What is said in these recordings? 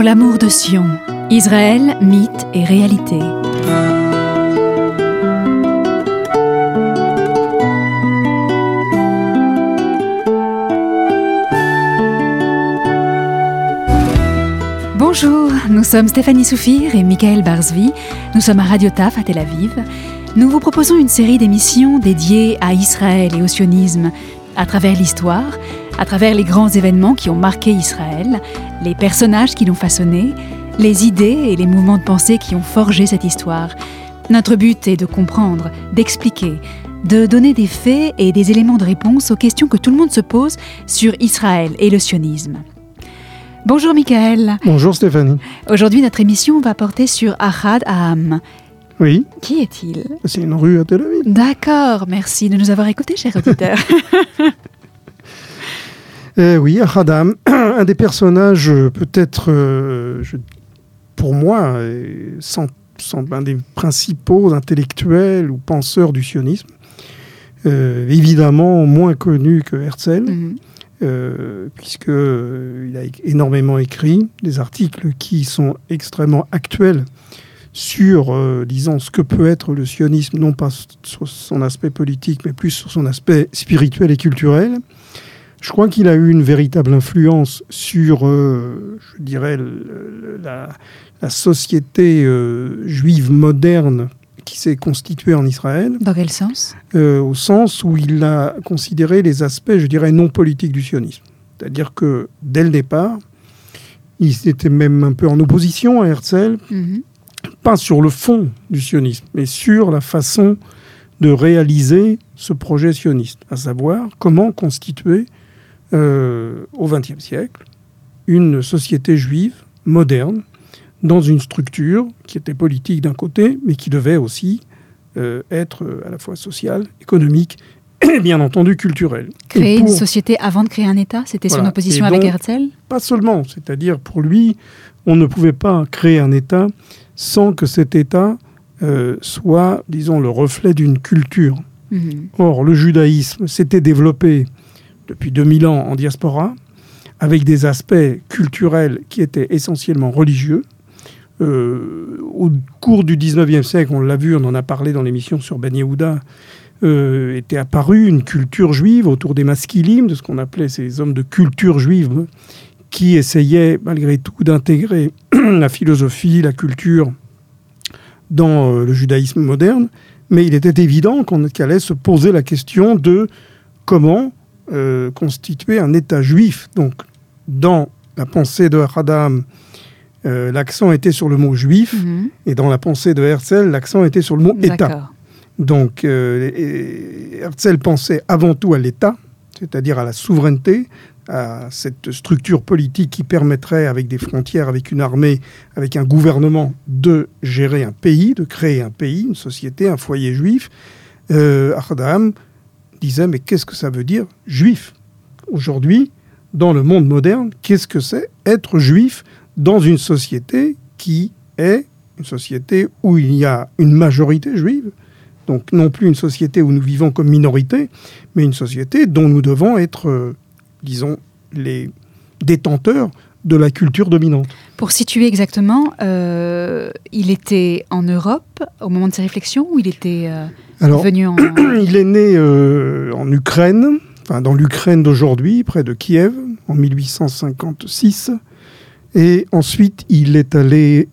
Pour l'amour de Sion, Israël, mythe et réalité. Bonjour, nous sommes Stéphanie Soufir et Michael Barzvi. Nous sommes à Radio Taf à Tel Aviv. Nous vous proposons une série d'émissions dédiées à Israël et au sionisme, à travers l'histoire, à travers les grands événements qui ont marqué Israël, les personnages qui l'ont façonné, les idées et les mouvements de pensée qui ont forgé cette histoire. Notre but est de comprendre, d'expliquer, de donner des faits et des éléments de réponse aux questions que tout le monde se pose sur Israël et le sionisme. Bonjour Michael. Bonjour Stéphanie. Aujourd'hui, notre émission va porter sur Ahad Ha'am. Oui. Qui est-il ? C'est une rue à Tel Aviv. D'accord, merci de nous avoir écoutés, chers auditeurs. Oui, Ahad Ha'am, un des personnages peut-être, pour moi, un des principaux intellectuels ou penseurs du sionisme, évidemment moins connu que Herzl. Puisqu'il a énormément écrit des articles qui sont extrêmement actuels sur, disons, ce que peut être le sionisme, non pas sur son aspect politique, mais plus sur son aspect spirituel et culturel. Je crois qu'il a eu une véritable influence sur, je dirais, la société juive moderne qui s'est constituée en Israël. Dans quel sens ? Au sens où il a considéré les aspects, je dirais, non politiques du sionisme. C'est-à-dire que, dès le départ, il était même un peu en opposition à Herzl, pas sur le fond du sionisme, mais sur la façon de réaliser ce projet sioniste, à savoir comment constituer, au XXe siècle, une société juive moderne, dans une structure qui était politique d'un côté, mais qui devait aussi être à la fois sociale, économique et bien entendu culturelle. Créer une société avant de créer un État ? C'était son opposition avec Herzl ? Pas seulement, c'est-à-dire pour lui, on ne pouvait pas créer un État sans que cet État soit, disons, le reflet d'une culture. Or, le judaïsme s'était développé depuis 2000 ans en diaspora, avec des aspects culturels qui étaient essentiellement religieux. Au cours du 19e siècle, on l'a vu, on en a parlé dans l'émission sur Ben Yehuda, était apparue une culture juive autour des maskilim, de ce qu'on appelait ces hommes de culture juive, qui essayaient malgré tout d'intégrer la philosophie, la culture dans le judaïsme moderne. Mais il était évident qu'on allait se poser la question de comment constituer un État juif. Donc, dans la pensée de Ahad Ha'am, l'accent était sur le mot juif, et dans la pensée de Herzl, l'accent était sur le mot État. Donc, Herzl pensait avant tout à l'État, c'est-à-dire à la souveraineté, à cette structure politique qui permettrait, avec des frontières, avec une armée, avec un gouvernement, de gérer un pays, de créer un pays, une société, un foyer juif. Ahad Ha'am disait, mais qu'est-ce que ça veut dire, juif ? Aujourd'hui, dans le monde moderne, qu'est-ce que c'est être juif dans une société qui est une société où il y a une majorité juive, donc non plus une société où nous vivons comme minorité, mais une société dont nous devons être, disons, les détenteurs de la culture dominante. Pour situer exactement, il était en Europe au moment de ses réflexions ou il était venu en... Il est né en Ukraine, enfin dans l'Ukraine d'aujourd'hui, près de Kiev, en 1856. Et ensuite, il est allé,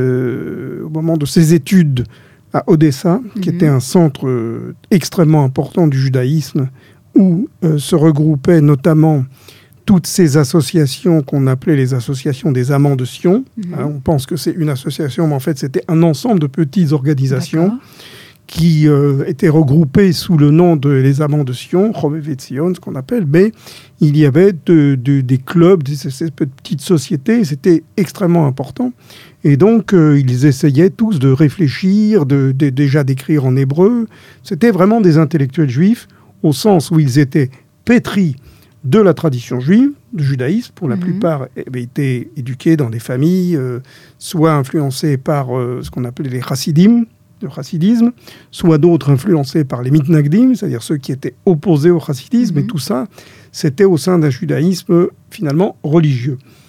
au moment de ses études, à Odessa, qui était un centre extrêmement important du judaïsme, où se regroupaient notamment toutes ces associations qu'on appelait les associations des amants de Sion. On pense que c'est une association, mais en fait, c'était un ensemble de petites organisations qui étaient regroupées sous le nom de les amants de Sion, Chovevet Zion, ce qu'on appelle, mais il y avait des clubs, ces petites sociétés, c'était extrêmement important. Et donc, ils essayaient tous de réfléchir, déjà d'écrire en hébreu. C'était vraiment des intellectuels juifs, au sens où ils étaient pétris de la tradition juive, du judaïsme. Pour la plupart, avaient été éduqués dans des familles, soit influencés par ce qu'on appelait les chassidim, le chassidisme, soit d'autres influencés par les mitnagdim, c'est-à-dire ceux qui étaient opposés au chassidisme, et tout ça, c'était au sein d'un judaïsme finalement religieux.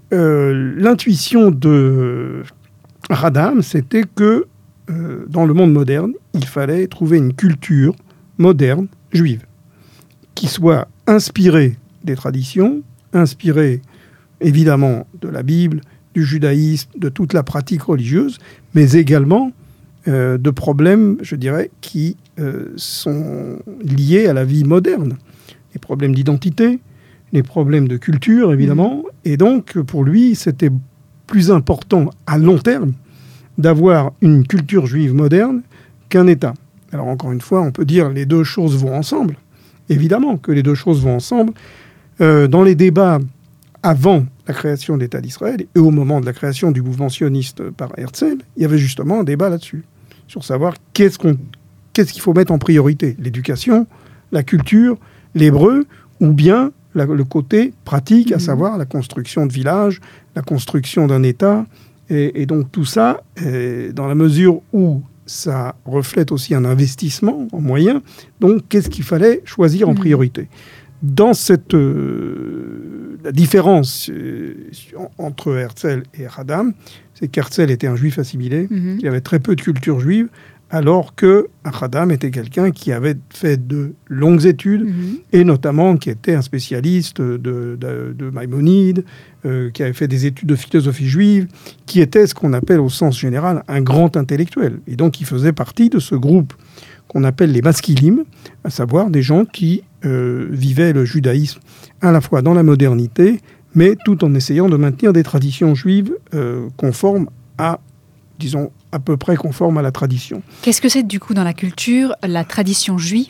l'intuition de Radam, c'était que dans le monde moderne, il fallait trouver une culture moderne, juive, qui soit inspirée des traditions, inspirée évidemment de la Bible, du judaïsme, de toute la pratique religieuse, mais également de problèmes, je dirais, qui sont liés à la vie moderne. Les problèmes d'identité, les problèmes de culture, évidemment. Et donc, pour lui, c'était plus important à long terme d'avoir une culture juive moderne qu'un État. Alors, encore une fois, on peut dire les deux choses vont ensemble. Évidemment que les deux choses vont ensemble. Dans les débats avant la création de l'État d'Israël et au moment de la création du mouvement sioniste par Herzl, il y avait justement un débat là-dessus, sur savoir qu'est-ce qu'il faut mettre en priorité, l'éducation, la culture, l'hébreu, ou bien le côté pratique, à savoir la construction de villages, la construction d'un État. Et donc tout ça, dans la mesure où ça reflète aussi un investissement en moyens, donc qu'est-ce qu'il fallait choisir en priorité ? Dans cette la différence entre Herzl et Radam, c'est qu'Herzl était un juif assimilé, qui avait très peu de culture juive, alors que Radam était quelqu'un qui avait fait de longues études, et notamment qui était un spécialiste de Maïmonide, qui avait fait des études de philosophie juive, qui était ce qu'on appelle au sens général un grand intellectuel. Et donc il faisait partie de ce groupe qu'on appelle les maskilim, à savoir des gens qui vivaient le judaïsme à la fois dans la modernité, mais tout en essayant de maintenir des traditions juives conformes à, disons, à peu près conformes à la tradition. Qu'est-ce que c'est du coup dans la culture, la tradition juive,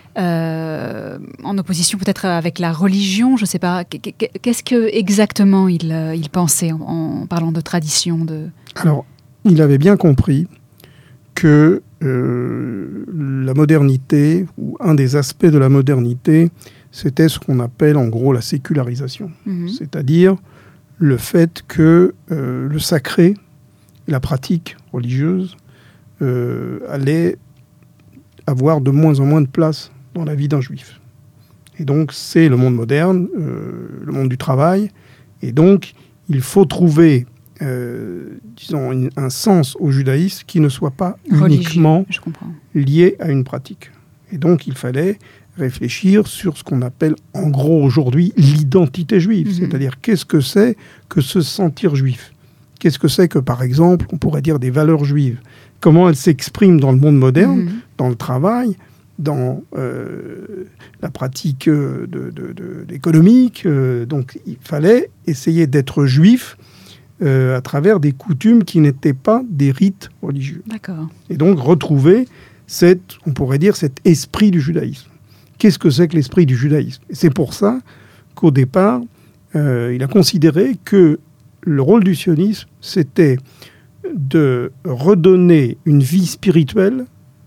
en opposition peut-être avec la religion, je ne sais pas, qu'est-ce que exactement il pensait en parlant de tradition Alors, il avait bien compris que la modernité, ou un des aspects de la modernité, c'était ce qu'on appelle en gros la sécularisation. C'est-à-dire le fait que le sacré, la pratique religieuse, allait avoir de moins en moins de place dans la vie d'un juif. Et donc c'est le monde moderne, le monde du travail, et donc il faut trouver disons, un sens au judaïsme qui ne soit pas uniquement lié à une pratique. Et donc, il fallait réfléchir sur ce qu'on appelle, en gros, aujourd'hui, l'identité juive. C'est-à-dire, qu'est-ce que c'est que se sentir juif ? Qu'est-ce que c'est que, par exemple, on pourrait dire des valeurs juives ? Comment elles s'expriment dans le monde moderne, dans le travail, dans la pratique économique. Donc, il fallait essayer d'être juif à travers des coutumes qui n'étaient pas des rites religieux. D'accord. Et donc retrouver on pourrait dire, cet esprit du judaïsme. Qu'est-ce que c'est que l'esprit du judaïsme ? Et c'est pour ça qu'au départ, il a considéré que le rôle du sionisme, c'était de redonner une vie spirituelle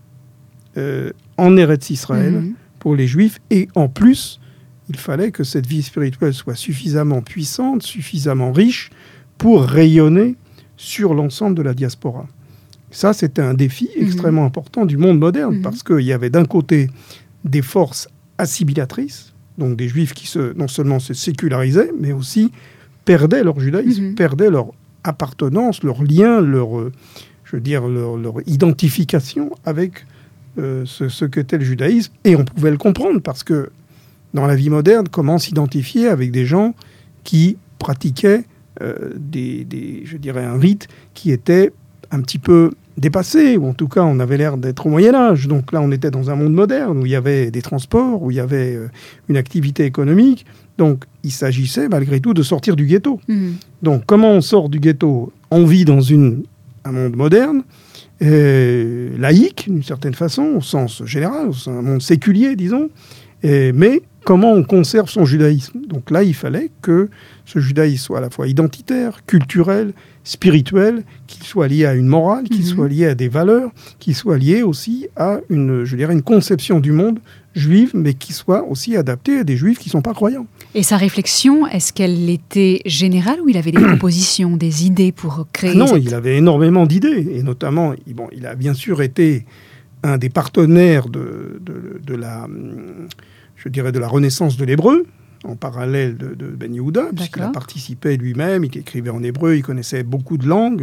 en Eretz Israël pour les Juifs, et en plus, il fallait que cette vie spirituelle soit suffisamment puissante, suffisamment riche, pour rayonner sur l'ensemble de la diaspora. Ça, c'était un défi extrêmement important du monde moderne, parce qu'il y avait d'un côté des forces assimilatrices, donc des Juifs qui non seulement se sécularisaient, mais aussi perdaient leur judaïsme, perdaient leur appartenance, leur lien, leur identification avec ce qu'était le judaïsme. Et on pouvait le comprendre, parce que dans la vie moderne, comment s'identifier avec des gens qui pratiquaient je dirais un rite qui était un petit peu dépassé, ou en tout cas on avait l'air d'être au Moyen-Âge. Donc là on était dans un monde moderne où il y avait des transports, où il y avait une activité économique. Donc il s'agissait malgré tout de sortir du ghetto. Donc comment on sort du ghetto ? On vit dans un monde moderne, laïque d'une certaine façon, au sens général, c'est un monde séculier disons, mais comment on conserve son judaïsme ? Donc là, il fallait que ce judaïsme soit à la fois identitaire, culturel, spirituel, qu'il soit lié à une morale, qu'il soit lié à des valeurs, qu'il soit lié aussi à une conception du monde juive, mais qui soit aussi adapté à des juifs qui ne sont pas croyants. Et sa réflexion, est-ce qu'elle était générale ou il avait des propositions, des idées pour créer Non, il avait énormément d'idées. Et notamment, il a bien sûr été un des partenaires de la Renaissance de l'hébreu, en parallèle de Ben Yehuda, puisqu'il a participé lui-même, il écrivait en hébreu, il connaissait beaucoup de langues,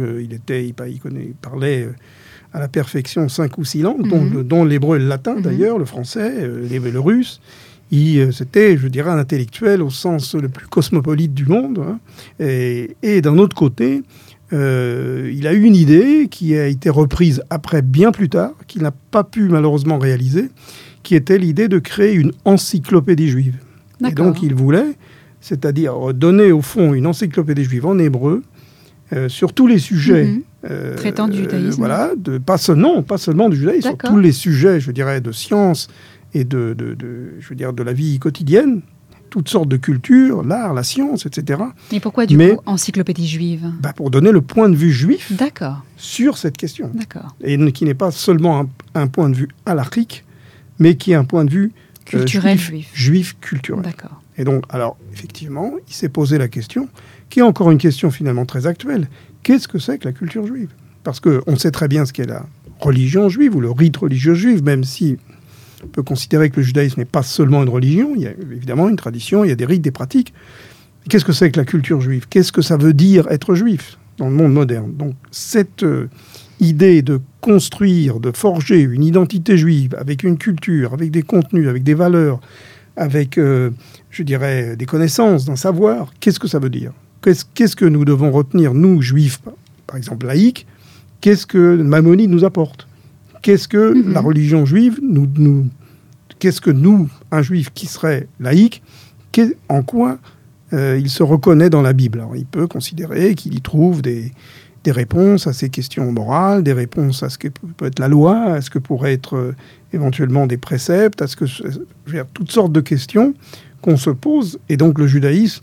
il parlait à la perfection 5 ou 6 langues, dont l'hébreu et le latin d'ailleurs, le français, le russe. C'était, je dirais, un intellectuel au sens le plus cosmopolite du monde. Hein. Et d'un autre côté, il a eu une idée qui a été reprise après, bien plus tard, qu'il n'a pas pu malheureusement réaliser, qui était l'idée de créer une encyclopédie juive. Et donc il voulait, c'est-à-dire donner au fond une encyclopédie juive en hébreu sur tous les sujets traitant du judaïsme. Voilà, pas seulement du judaïsme, sur tous les sujets, je dirais, de science et de la vie quotidienne, toutes sortes de cultures, l'art, la science, etc. Et pourquoi du coup encyclopédie juive ? Pour donner le point de vue juif sur cette question. Et qui n'est pas seulement un point de vue halakhique, mais qui est un point de vue culturel juif culturel. D'accord. Et donc, alors, effectivement, il s'est posé la question, qui est encore une question finalement très actuelle. Qu'est-ce que c'est que la culture juive ? Parce qu'on sait très bien ce qu'est la religion juive ou le rite religieux juif, même si on peut considérer que le judaïsme n'est pas seulement une religion, il y a évidemment une tradition, il y a des rites, des pratiques. Et qu'est-ce que c'est que la culture juive ? Qu'est-ce que ça veut dire être juif dans le monde moderne ? Donc, cette idée de construire, de forger une identité juive avec une culture, avec des contenus, avec des valeurs, avec, je dirais, des connaissances, d'un savoir, qu'est-ce que ça veut dire ? Qu'est-ce que nous devons retenir, nous, juifs, par exemple laïcs ? Qu'est-ce que Maïmonide nous apporte ? Qu'est-ce que la religion juive qu'est-ce que nous, un juif qui serait laïque, en quoi il se reconnaît dans la Bible ? Alors, il peut considérer qu'il y trouve des réponses à ces questions morales, des réponses à ce que peut être la loi, à ce que pourrait être éventuellement des préceptes, à ce que, toutes sortes de questions qu'on se pose. Et donc le judaïsme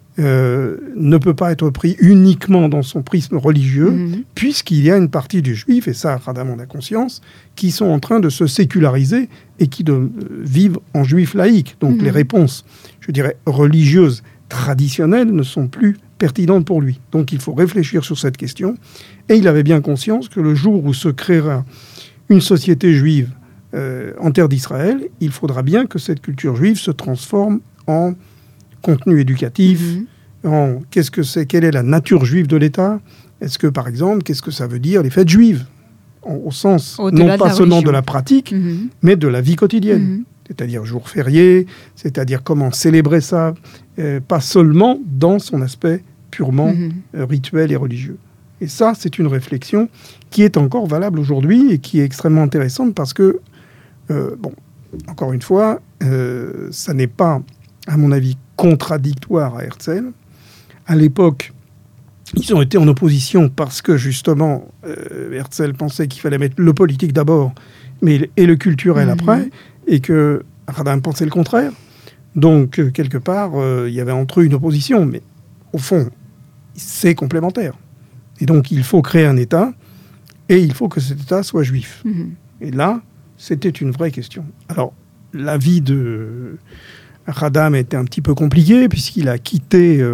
ne peut pas être pris uniquement dans son prisme religieux, puisqu'il y a une partie du juif, et ça, Radam en a conscience, qui sont en train de se séculariser et qui vivent en juif laïque. Donc les réponses, je dirais, religieuses traditionnelles ne sont plus pertinente pour lui. Donc il faut réfléchir sur cette question. Et il avait bien conscience que le jour où se créera une société juive en terre d'Israël, il faudra bien que cette culture juive se transforme en contenu éducatif, en qu'est-ce que c'est, quelle est la nature juive de l'État. Est-ce que, par exemple, qu'est-ce que ça veut dire les fêtes juives, au sens non pas seulement de la pratique, mais de la vie quotidienne. C'est-à-dire jour férié, c'est-à-dire comment célébrer ça, pas seulement dans son aspect purement rituel et religieux. Et ça, c'est une réflexion qui est encore valable aujourd'hui et qui est extrêmement intéressante parce que, encore une fois, ça n'est pas, à mon avis, contradictoire à Herzl. À l'époque, ils ont été en opposition parce que, justement, Herzl pensait qu'il fallait mettre le politique d'abord et le culturel après, et que Radam pensait le contraire. Donc, quelque part, il y avait entre eux une opposition, mais au fond, c'est complémentaire. Et donc, il faut créer un État, et il faut que cet État soit juif. Et là, c'était une vraie question. Alors, la vie de Radam était un petit peu compliquée, puisqu'il a quitté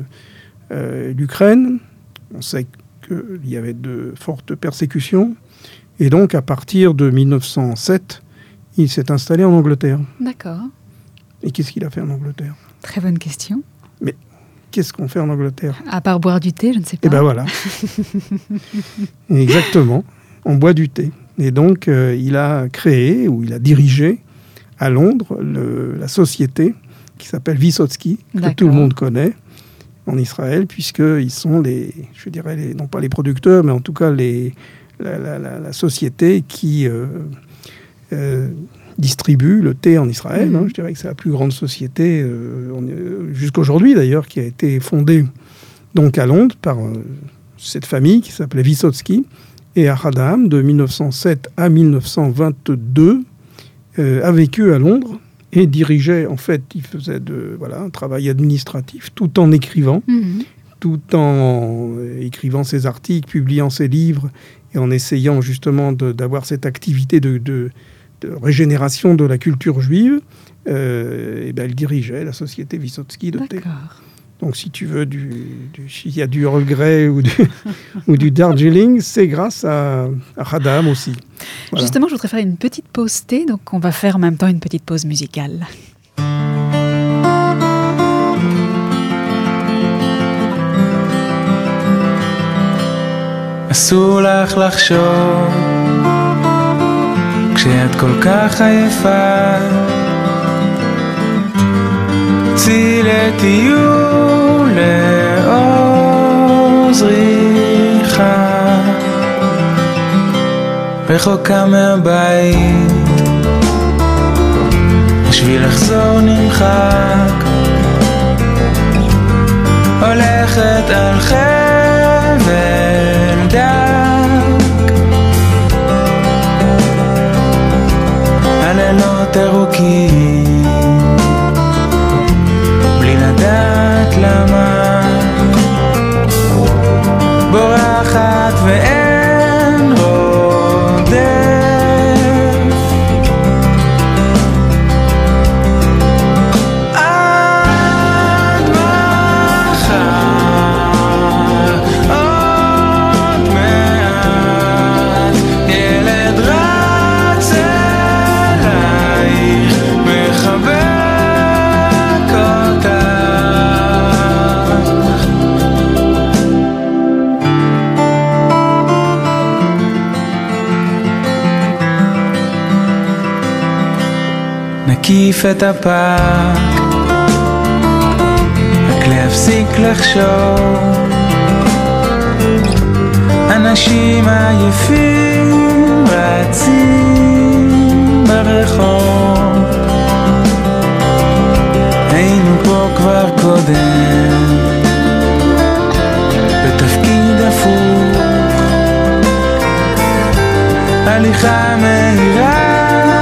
l'Ukraine. On sait qu'il y avait de fortes persécutions. Et donc, à partir de 1907, il s'est installé en Angleterre. D'accord. Et qu'est-ce qu'il a fait en Angleterre ? Très bonne question. Mais qu'est-ce qu'on fait en Angleterre ? À part boire du thé, je ne sais pas. Eh bien voilà. Exactement. On boit du thé. Et donc, il a créé, ou il a dirigé, à Londres, la société qui s'appelle Vysotsky, que tout le monde connaît en Israël, puisqu'ils sont je dirais, non pas les producteurs, mais en tout cas la société qui distribue le thé en Israël. Je dirais que c'est la plus grande société, jusqu'aujourd'hui d'ailleurs, qui a été fondée donc à Londres par cette famille qui s'appelait Vysotsky. Et Radam, de 1907 à 1922, a vécu à Londres et dirigeait, en fait, il faisait un travail administratif tout en écrivant, tout en écrivant ses articles, publiant ses livres et en essayant justement d'avoir cette activité de régénération de la culture juive. Elle dirigeait la société Vysotsky de thé. Donc, si tu veux, s'il y a du Earl Grey ou du Darjeeling, c'est grâce à Radam aussi. Voilà. Justement, je voudrais faire une petite pause thé, donc on va faire en même temps une petite pause musicale. אסור לך לחשוב כשאת כל כך עייפה, צאי לטיול לעוז ריחה רחוקה מהבית, השביל לחזור נמחק, הולכת על חבל דק, הלילות ארוכים בלי לדעת למה, בורחת ואין רודף, עד מחר עוד מעט ילד רץ אלייך מחבק אותך. נקיף את הפארק, רק להפסיק לחשוב, אנשים עייפים רצים ברחוב, היינו פה כבר קודם בתפקיד הפוך, הליכה מהירה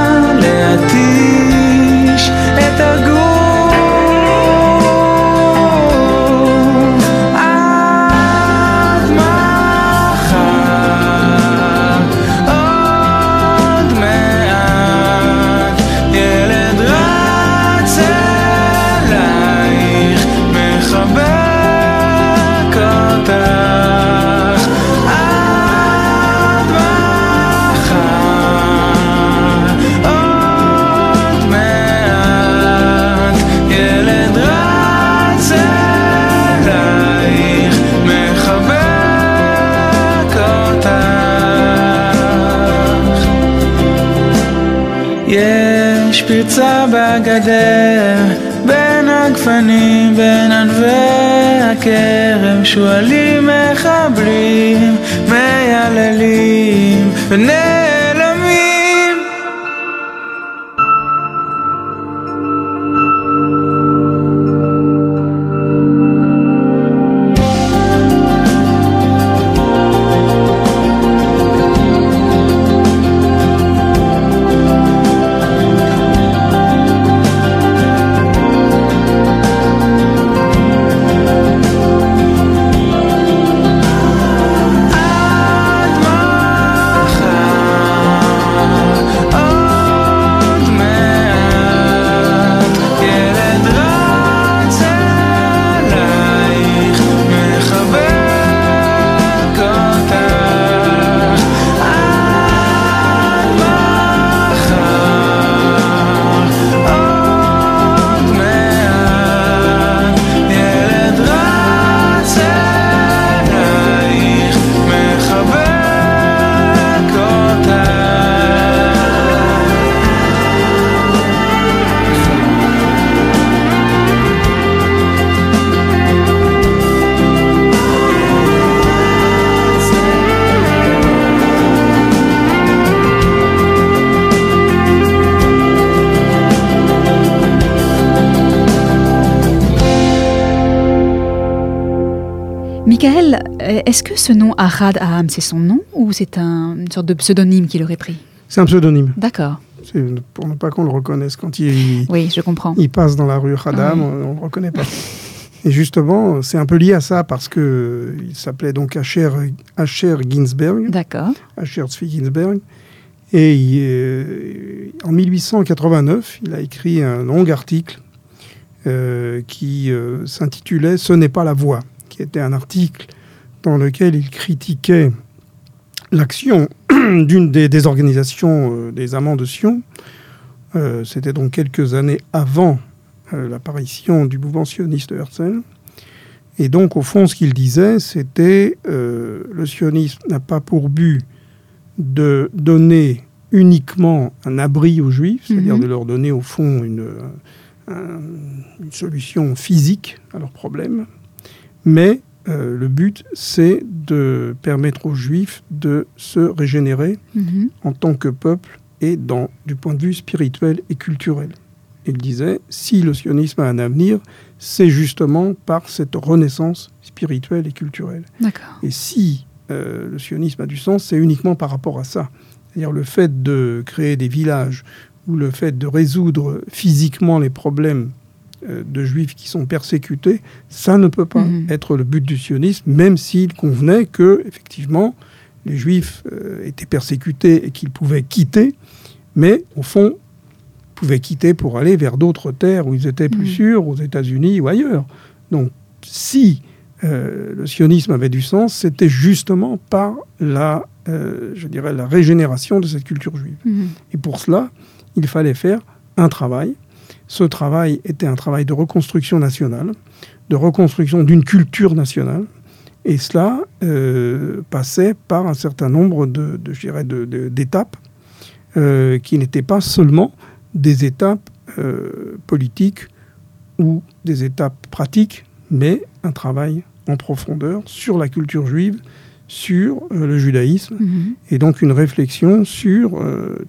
להתיש את הגוף, עד מחר עוד מעט ילד רץ אלייך מחבק אותך, עד מחר עוד מעט ילד רץ אלייך מחבק אותך. יש פרצה בגדר בין הגפנים, בין ענבי הכרם, שואלים מחבלים, מייללים ונעלמים. Michael, est-ce que ce nom Ahad Ha'am, c'est son nom ou c'est une sorte de pseudonyme qu'il aurait pris? C'est un pseudonyme. D'accord. C'est pour ne pas qu'on le reconnaisse. Quand il, oui, je comprends. Il passe dans la rue Hadam, on ne le reconnaît pas. Et justement, c'est un peu lié à ça parce qu'il s'appelait donc Asher Ginsberg. D'accord. Asher Tzvi Ginsberg. Et en 1889, il a écrit un long article qui s'intitulait « Ce n'est pas la voie », qui était un article dans lequel il critiquait l'action d'une des organisations des Amants de Sion. C'était donc quelques années avant l'apparition du mouvement sioniste de Herzl. Et donc, au fond, ce qu'il disait, c'était le sionisme n'a pas pour but de donner uniquement un abri aux Juifs, c'est-à-dire de leur donner, au fond, une solution physique à leurs problèmes, mais le but, c'est de permettre aux Juifs de se régénérer en tant que peuple et du point de vue spirituel et culturel. Il disait, si le sionisme a un avenir, c'est justement par cette renaissance spirituelle et culturelle. D'accord. Et si le sionisme a du sens, c'est uniquement par rapport à ça. C'est-à-dire le fait de créer des villages ou le fait de résoudre physiquement les problèmes de Juifs qui sont persécutés, ça ne peut pas être le but du sionisme, même s'il convenait que, effectivement, les Juifs étaient persécutés et qu'ils pouvaient quitter, mais au fond, pouvaient quitter pour aller vers d'autres terres où ils étaient plus sûrs, aux États-Unis ou ailleurs. Donc, si le sionisme avait du sens, c'était justement par la régénération de cette culture juive. Et pour cela, il fallait faire un travail. Ce travail était un travail de reconstruction nationale, de reconstruction d'une culture nationale. Et cela passait par un certain nombre d'étapes qui n'étaient pas seulement des étapes politiques ou des étapes pratiques, mais un travail en profondeur sur la culture juive, sur le judaïsme, et donc une réflexion sur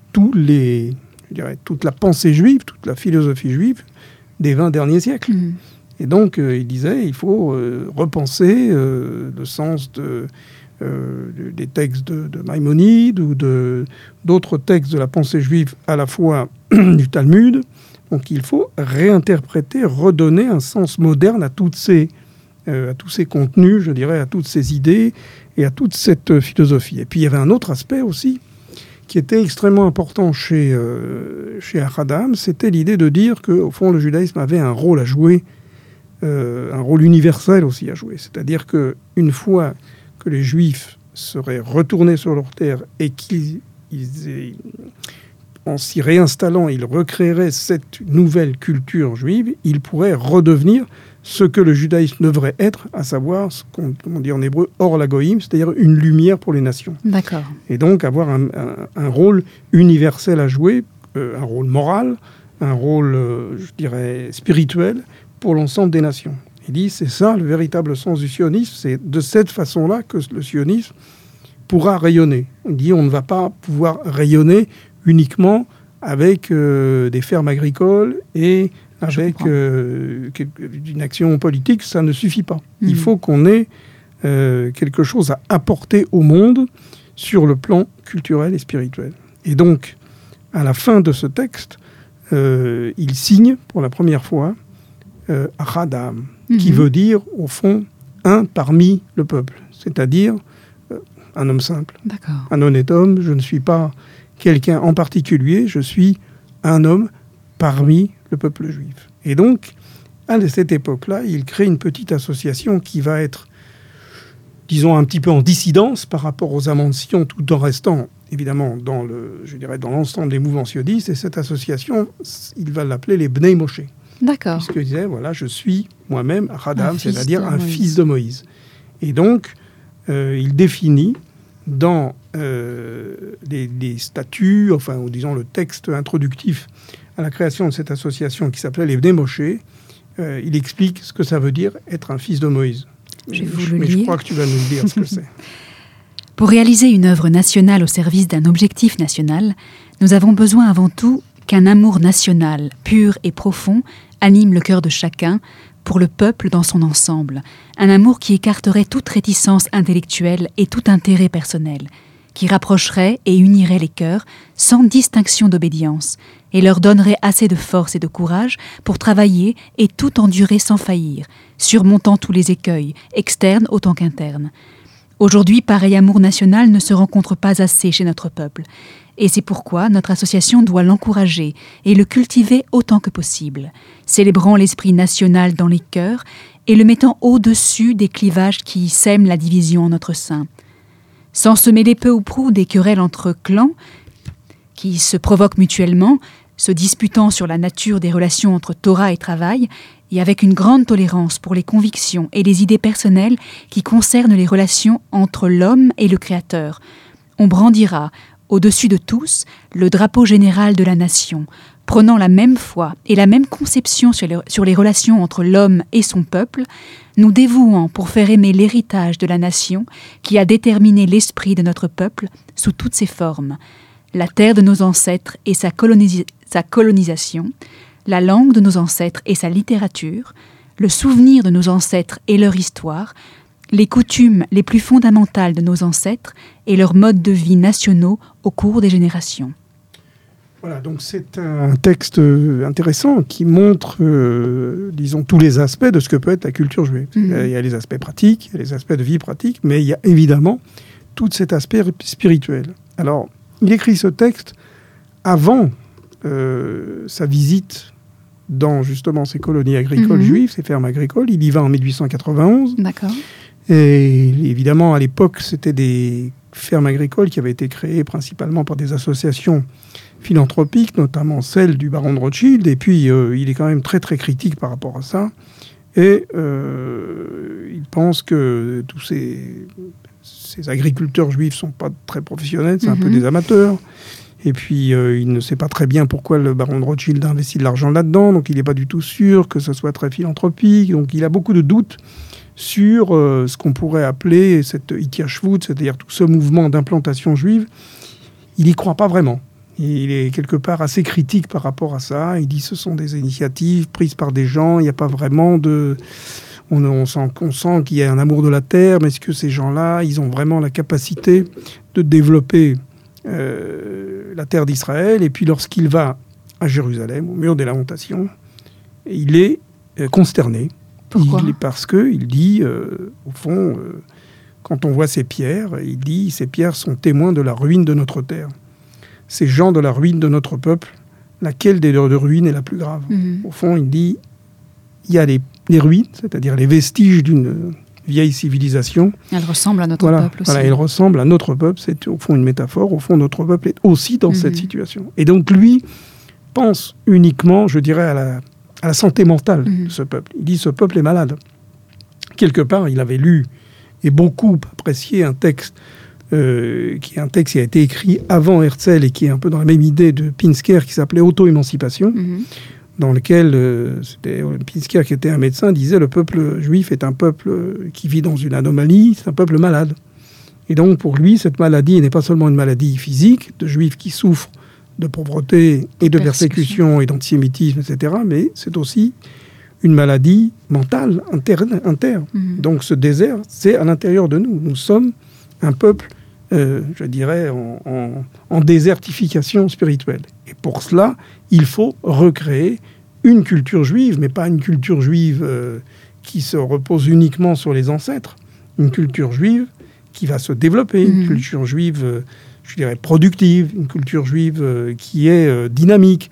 toute la pensée juive, toute la philosophie juive des 20 derniers siècles. Et donc, il disait, il faut repenser le sens des textes de Maïmonide ou d'autres textes de la pensée juive, à la fois du Talmud. Donc, il faut réinterpréter, redonner un sens moderne à tous ces contenus, je dirais, à toutes ces idées et à toute cette philosophie. Et puis, il y avait un autre aspect aussi qui était extrêmement important chez Ahad, c'était l'idée de dire qu'au fond, le judaïsme avait un rôle à jouer, un rôle universel aussi à jouer. C'est-à-dire qu'une fois que les Juifs seraient retournés sur leur terre et en s'y réinstallant, ils recréeraient cette nouvelle culture juive, ils pourraient redevenir ce que le judaïsme devrait être, à savoir ce qu'on dit en hébreu « or la goïm », c'est-à-dire une lumière pour les nations. D'accord. Et donc avoir un rôle universel à jouer, un rôle moral, un rôle, spirituel pour l'ensemble des nations. Il dit, c'est ça le véritable sens du sionisme, c'est de cette façon-là que le sionisme pourra rayonner. Il dit, on ne va pas pouvoir rayonner uniquement avec des fermes agricoles et avec une action politique, ça ne suffit pas. Il faut qu'on ait quelque chose à apporter au monde sur le plan culturel et spirituel. Et donc, à la fin de ce texte, il signe pour la première fois Ahad Ha'am, qui veut dire, au fond, un parmi le peuple, c'est-à-dire un homme simple, un honnête homme. Je ne suis pas quelqu'un en particulier, je suis un homme parmi le peuple juif. Et donc, à cette époque-là, il crée une petite association qui va être, disons, un petit peu en dissidence par rapport aux amants de Sion, tout en restant, évidemment, dans l'ensemble des mouvements sionistes. Et cette association, il va l'appeler les Bnei Moshe. D'accord. Puisqu'il disait, voilà, je suis moi-même Ahad Ha'am, c'est-à-dire un fils de Moïse. Et donc, il définit dans les statuts, enfin, ou disons le texte introductif à la création de cette association qui s'appelait les Bnei Moshe, il explique ce que ça veut dire être un fils de Moïse. Je crois que tu vas nous dire ce que c'est. Pour réaliser une œuvre nationale au service d'un objectif national, nous avons besoin avant tout qu'un amour national, pur et profond, anime le cœur de chacun, pour le peuple dans son ensemble. Un amour qui écarterait toute réticence intellectuelle et tout intérêt personnel, qui rapprocherait et unirait les cœurs sans distinction d'obédience, et leur donnerait assez de force et de courage pour travailler et tout endurer sans faillir, surmontant tous les écueils, externes autant qu'internes. Aujourd'hui, pareil amour national ne se rencontre pas assez chez notre peuple, et c'est pourquoi notre association doit l'encourager et le cultiver autant que possible, célébrant l'esprit national dans les cœurs et le mettant au-dessus des clivages qui sèment la division en notre sein. Sans se mêler peu ou prou des querelles entre clans qui se provoquent mutuellement, se disputant sur la nature des relations entre Torah et travail, et avec une grande tolérance pour les convictions et les idées personnelles qui concernent les relations entre l'homme et le Créateur. On brandira, au-dessus de tous, le drapeau général de la nation, prenant la même foi et la même conception sur les relations entre l'homme et son peuple, nous dévouant pour faire aimer l'héritage de la nation qui a déterminé l'esprit de notre peuple sous toutes ses formes, la terre de nos ancêtres et sa colonisation, la langue de nos ancêtres et sa littérature, le souvenir de nos ancêtres et leur histoire, les coutumes les plus fondamentales de nos ancêtres et leurs modes de vie nationaux au cours des générations. Voilà, donc c'est un texte intéressant qui montre, disons, tous les aspects de ce que peut être la culture juive. Il y a les aspects pratiques, il y a les aspects de vie pratique, mais il y a évidemment tout cet aspect spirituel. Alors, il écrit ce texte avant sa visite dans justement ces colonies agricoles juives, ces fermes agricoles. Il y va en 1891. D'accord. Et évidemment, à l'époque, c'était des fermes agricoles qui avaient été créées principalement par des associations philanthropiques, notamment celle du baron de Rothschild. Et puis, il est quand même très, très critique par rapport à ça. Et il pense que tous ces agriculteurs juifs ne sont pas très professionnels, c'est un peu des amateurs. Et puis, il ne sait pas très bien pourquoi le baron de Rothschild a investi de l'argent là-dedans. Donc, il n'est pas du tout sûr que ce soit très philanthropique. Donc, il a beaucoup de doutes sur ce qu'on pourrait appeler cette Hittiachvut, c'est-à-dire tout ce mouvement d'implantation juive. Il n'y croit pas vraiment. Il est quelque part assez critique par rapport à ça. Il dit que ce sont des initiatives prises par des gens. Il n'y a pas vraiment de... On sent qu'il y a un amour de la terre, mais est-ce que ces gens-là, ils ont vraiment la capacité de développer la terre d'Israël? Et puis lorsqu'il va à Jérusalem, au mur des Lamentations, il est consterné. Pourquoi ? Parce qu'il dit, au fond, quand on voit ces pierres, il dit, ces pierres sont témoins de la ruine de notre terre. Ces gens de la ruine de notre peuple, laquelle des deux ruines est la plus grave? Au fond, il dit, il y a les ruines, c'est-à-dire les vestiges d'une vieille civilisation. Elle ressemble à notre peuple aussi. Voilà, elle ressemble à notre peuple. C'est au fond une métaphore. Au fond, notre peuple est aussi dans cette situation. Et donc, lui pense uniquement, je dirais, à la santé mentale de ce peuple. Il dit, ce peuple est malade. Quelque part, il avait lu et beaucoup apprécié un texte qui a été écrit avant Herzl et qui est un peu dans la même idée de Pinsker, qui s'appelait Auto-émancipation, dans lequel Pinsker, qui était un médecin, disait le peuple juif est un peuple qui vit dans une anomalie, c'est un peuple malade. Et donc pour lui, cette maladie n'est pas seulement une maladie physique, de juifs qui souffrent de pauvreté et de persécution et d'antisémitisme, etc., mais c'est aussi une maladie mentale, interne. Donc ce désert, c'est à l'intérieur de nous. Nous sommes un peuple, je dirais, en désertification spirituelle. Et pour cela, il faut recréer une culture juive, mais pas une culture juive qui se repose uniquement sur les ancêtres, une culture juive qui va se développer, une culture juive, je dirais, productive, une culture juive qui est dynamique.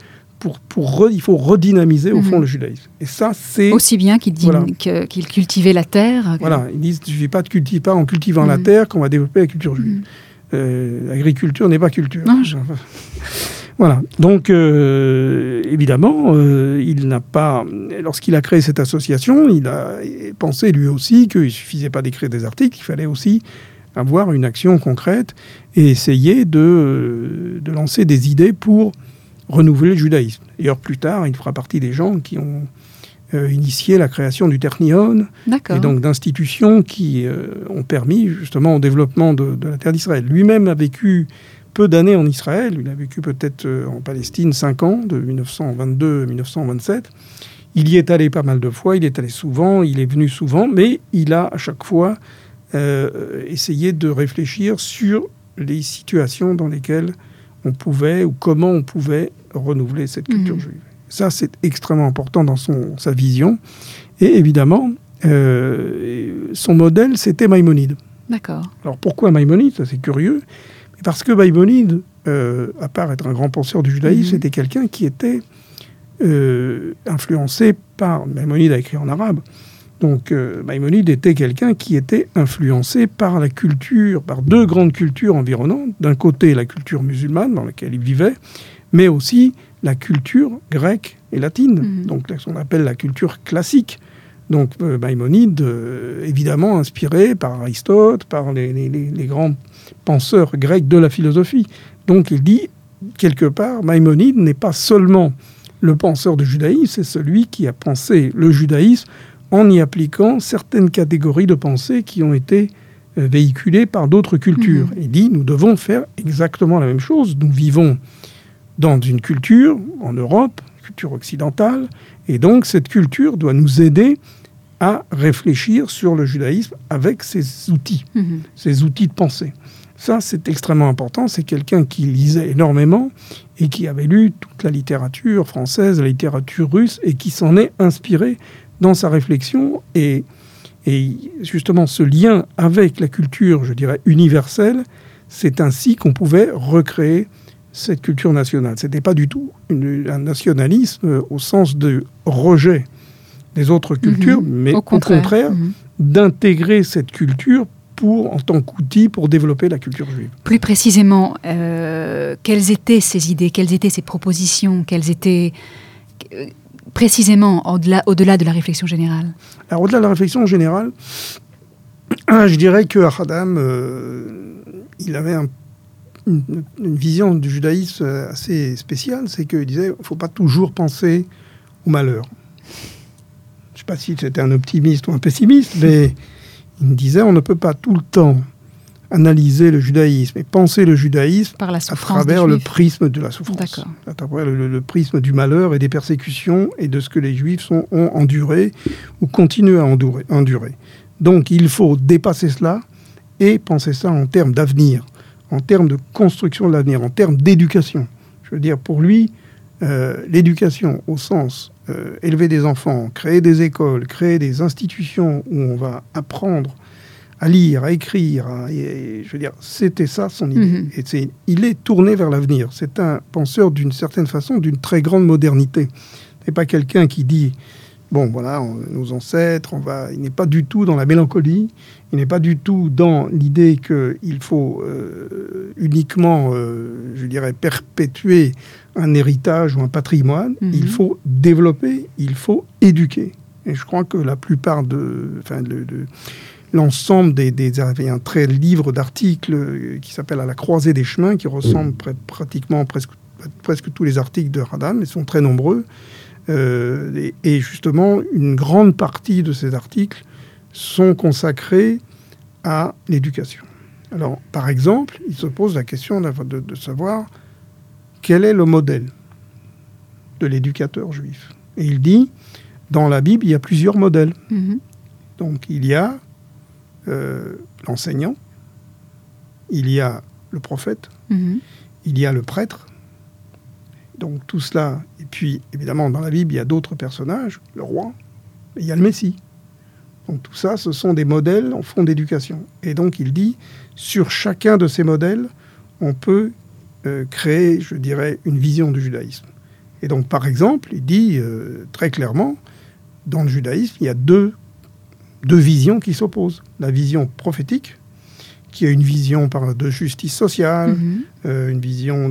Il faut redynamiser, au fond, le judaïsme. Et ça, c'est... Aussi bien qu'il cultivait la terre. Voilà, ils disent, il ne suffit pas en cultivant la terre qu'on va développer la culture juive. L'agriculture n'est pas culture. Non, Voilà, donc évidemment, il n'a pas... Lorsqu'il a créé cette association, il a pensé lui aussi qu'il ne suffisait pas d'écrire des articles, il fallait aussi avoir une action concrète et essayer de lancer des idées pour renouveler le judaïsme. D'ailleurs, plus tard, il fera partie des gens qui ont initié la création du Ternion, et donc d'institutions qui ont permis justement au développement de la terre d'Israël. Lui-même a vécu peu d'années en Israël, il a vécu peut-être en Palestine 5 ans, de 1922 à 1927. Il y est allé pas mal de fois, il est allé souvent, il est venu souvent, mais il a à chaque fois essayé de réfléchir sur les situations dans lesquelles on pouvait ou comment on pouvait renouveler cette culture juive. Ça, c'est extrêmement important dans sa vision. Et évidemment, son modèle, c'était Maïmonide. D'accord. Alors pourquoi Maïmonide? Ça, c'est curieux. Parce que Maïmonide, à part être un grand penseur du judaïsme, c'était quelqu'un qui était influencé par... Maïmonide a écrit en arabe. Donc Maïmonide était quelqu'un qui était influencé par la culture, par deux grandes cultures environnantes. D'un côté, la culture musulmane dans laquelle il vivait, mais aussi la culture grecque et latine, donc ce qu'on appelle la culture classique. Donc Maïmonide, évidemment inspiré par Aristote, par les grands penseurs grecs de la philosophie. Donc il dit, quelque part, Maïmonide n'est pas seulement le penseur du judaïsme, c'est celui qui a pensé le judaïsme en y appliquant certaines catégories de pensée qui ont été véhiculées par d'autres cultures. Il dit, nous devons faire exactement la même chose. Nous vivons dans une culture, en Europe, culture occidentale, et donc cette culture doit nous aider à réfléchir sur le judaïsme avec ses outils de pensée. Ça, c'est extrêmement important. C'est quelqu'un qui lisait énormément et qui avait lu toute la littérature française, la littérature russe, et qui s'en est inspiré dans sa réflexion. Et justement, ce lien avec la culture, je dirais, universelle, c'est ainsi qu'on pouvait recréer cette culture nationale. Ce n'était pas du tout un nationalisme au sens de rejet des autres cultures, mais au contraire d'intégrer cette culture en tant qu'outil pour développer la culture juive. Plus précisément, quelles étaient ces idées, quelles étaient ces propositions, quelles étaient précisément au-delà de la réflexion générale? Alors, au-delà de la réflexion générale, je dirais que Hadam, il avait une vision du judaïsme assez spéciale, c'est qu'il disait qu'il ne faut pas toujours penser au malheur. Je ne sais pas si c'était un optimiste ou un pessimiste, mais il me disait on ne peut pas tout le temps analyser le judaïsme et penser le judaïsme à travers le prisme de la souffrance, à travers le prisme du malheur et des persécutions et de ce que les Juifs ont enduré ou continuent à endurer. Donc il faut dépasser cela et penser ça en termes d'avenir, en termes de construction de l'avenir, en termes d'éducation. Je veux dire, pour lui, l'éducation au sens élever des enfants, créer des écoles, créer des institutions où on va apprendre à lire, à écrire, je veux dire, c'était ça son idée. Et il est tourné vers l'avenir. C'est un penseur d'une certaine façon, d'une très grande modernité. C'est pas quelqu'un qui dit bon, voilà, nos ancêtres, il n'est pas du tout dans la mélancolie, il n'est pas du tout dans l'idée qu'il faut uniquement, je dirais, perpétuer un héritage ou un patrimoine. Il faut développer, il faut éduquer. Et je crois que la plupart l'ensemble il y a un très livre d'articles qui s'appelle « À la croisée des chemins » qui ressemble pratiquement presque tous les articles de Hadam, ils sont très nombreux. Et justement, une grande partie de ces articles sont consacrés à l'éducation. Alors, par exemple, il se pose la question de savoir quel est le modèle de l'éducateur juif. Et il dit, dans la Bible, il y a plusieurs modèles. Donc, il y a l'enseignant, il y a le prophète, il y a le prêtre. Donc tout cela, et puis évidemment dans la Bible, il y a d'autres personnages, le roi, et il y a le Messie. Donc tout ça, ce sont des modèles en fond d'éducation. Et donc il dit, sur chacun de ces modèles, on peut créer, je dirais, une vision du judaïsme. Et donc par exemple, il dit très clairement, dans le judaïsme, il y a deux visions qui s'opposent. La vision prophétique, qui a une vision de justice sociale, une vision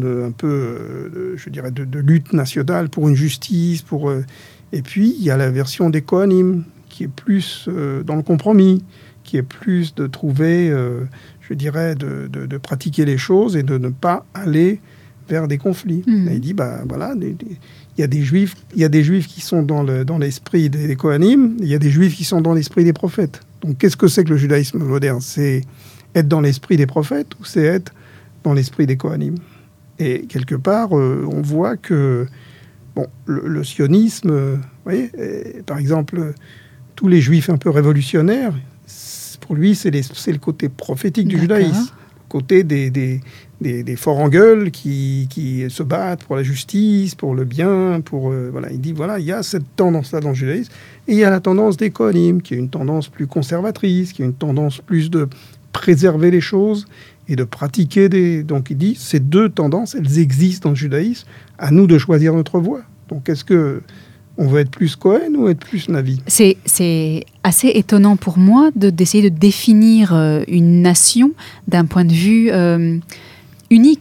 je dirais, de lutte nationale pour une justice. Et puis, il y a la version des Kohanim, qui est plus dans le compromis, qui est plus de trouver, je dirais, de pratiquer les choses et de ne pas aller vers des conflits. Et il dit, voilà, il y a des Juifs qui sont dans l'esprit des Kohanim, il y a des Juifs qui sont dans l'esprit des prophètes. Donc, qu'est-ce que c'est que le judaïsme moderne ? C'est être dans l'esprit des prophètes ou c'est être dans l'esprit des Kohanim. Et quelque part, on voit que le sionisme, vous voyez, par exemple, tous les juifs un peu révolutionnaires, pour lui, c'est le côté prophétique du judaïsme, le côté des forts en gueule qui se battent pour la justice, pour le bien, voilà. Il dit, voilà, il y a cette tendance-là dans le judaïsme, et il y a la tendance des Kohanim, qui est une tendance plus conservatrice, qui est une tendance plus de préserver les choses et de pratiquer Donc il dit, ces deux tendances, elles existent dans le judaïsme, à nous de choisir notre voie. Donc est-ce qu'on veut être plus Cohen ou être plus Navi ? C'est assez étonnant pour moi d'essayer de définir une nation d'un point de vue unique.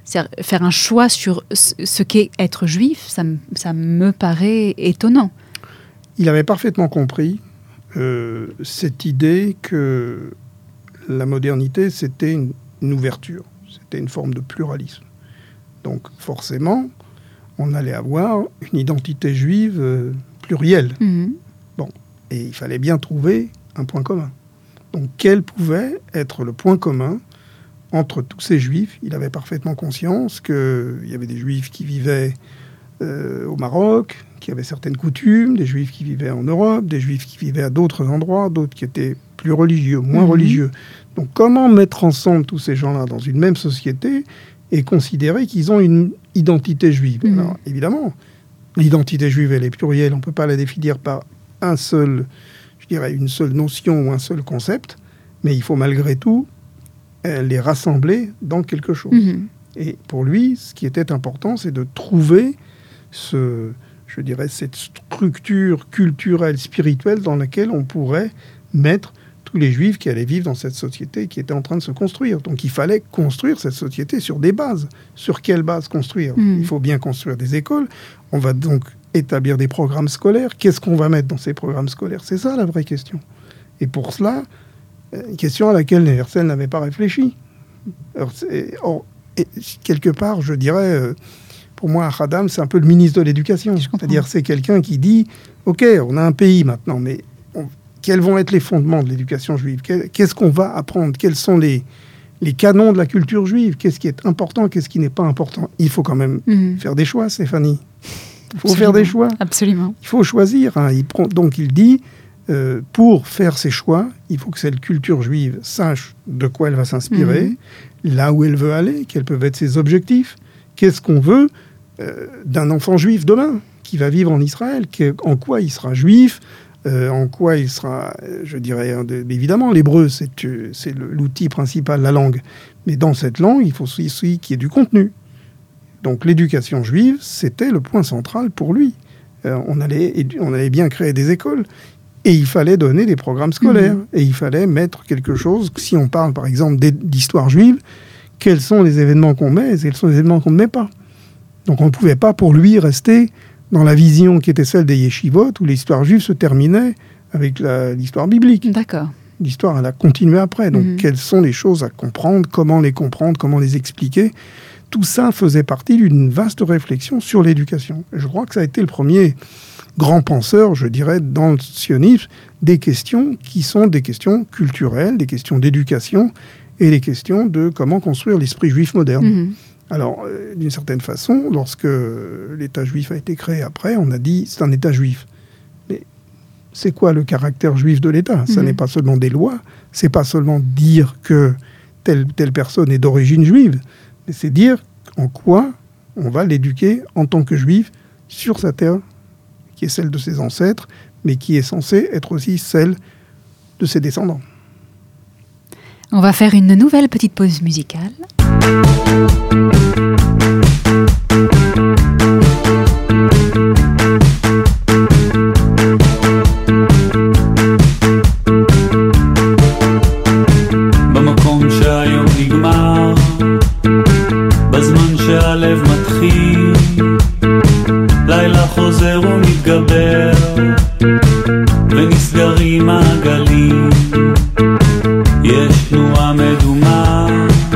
C'est-à-dire, faire un choix sur ce qu'est être juif, ça me paraît étonnant. Il avait parfaitement compris cette idée que la modernité, c'était une ouverture, c'était une forme de pluralisme. Donc forcément, on allait avoir une identité juive plurielle. Bon, et il fallait bien trouver un point commun. Donc quel pouvait être le point commun entre tous ces juifs? Il avait parfaitement conscience qu'il y avait des juifs qui vivaient au Maroc, qui avaient certaines coutumes, des juifs qui vivaient en Europe, des juifs qui vivaient à d'autres endroits, d'autres qui étaient plus religieux, moins religieux. Donc comment mettre ensemble tous ces gens-là dans une même société et considérer qu'ils ont une identité juive? Alors évidemment, l'identité juive, elle est plurielle, on ne peut pas la définir par une seule notion ou un seul concept, mais il faut malgré tout les rassembler dans quelque chose. Et pour lui, ce qui était important, c'est de trouver cette structure culturelle, spirituelle dans laquelle on pourrait mettre tous les juifs qui allaient vivre dans cette société qui était en train de se construire. Donc il fallait construire cette société sur des bases. Sur quelles bases construire? Il faut bien construire des écoles. On va donc établir des programmes scolaires. Qu'est-ce qu'on va mettre dans ces programmes scolaires? C'est ça la vraie question. Et pour cela, une question à laquelle Herzl n'avait pas réfléchi. Quelque part, je dirais, pour moi, Khadam, c'est un peu le ministre de l'Éducation. C'est-à-dire, c'est quelqu'un qui dit, OK, on a un pays maintenant, mais quels vont être les fondements de l'éducation juive? Qu'est-ce qu'on va apprendre? Quels sont les canons de la culture juive? Qu'est-ce qui est important? Qu'est-ce qui n'est pas important? Il faut quand même faire des choix, Stéphanie. Il faut faire des choix. Absolument. Il faut choisir. Donc, il dit, pour faire ces choix, il faut que cette culture juive sache de quoi elle va s'inspirer, là où elle veut aller, quels peuvent être ses objectifs, qu'est-ce qu'on veut d'un enfant juif demain, qui va vivre en Israël, en quoi il sera juif, en quoi il sera, je dirais, évidemment, l'hébreu, c'est l'outil principal, la langue. Mais dans cette langue, il faut aussi qu'il y ait du contenu. Donc l'éducation juive, c'était le point central pour lui. On allait bien créer des écoles, et il fallait donner des programmes scolaires, et il fallait mettre quelque chose, si on parle par exemple d'histoire juive, quels sont les événements qu'on met et quels sont les événements qu'on ne met pas. Donc on ne pouvait pas pour lui rester dans la vision qui était celle des yeshivot, où l'histoire juive se terminait avec l'histoire biblique. D'accord. L'histoire, elle a continué après. Donc quelles sont les choses à comprendre, comment les expliquer? Tout ça faisait partie d'une vaste réflexion sur l'éducation. Et je crois que ça a été le premier grand penseur, je dirais, dans le sionisme, des questions qui sont des questions culturelles, des questions d'éducation et des questions de comment construire l'esprit juif moderne. Alors, d'une certaine façon, lorsque l'État juif a été créé après, on a dit c'est un État juif. Mais c'est quoi le caractère juif de l'État? Ça n'est pas seulement des lois, c'est pas seulement dire que telle personne est d'origine juive, mais c'est dire en quoi on va l'éduquer en tant que juif sur sa terre, qui est celle de ses ancêtres, mais qui est censée être aussi celle de ses descendants. On va faire une nouvelle petite pause musicale. במקום שהיום נגמר, בזמן שהלב מתחיל, לילה חוזר ומתגבר, ונסגרים מעגלים, יש תנועה מדומה,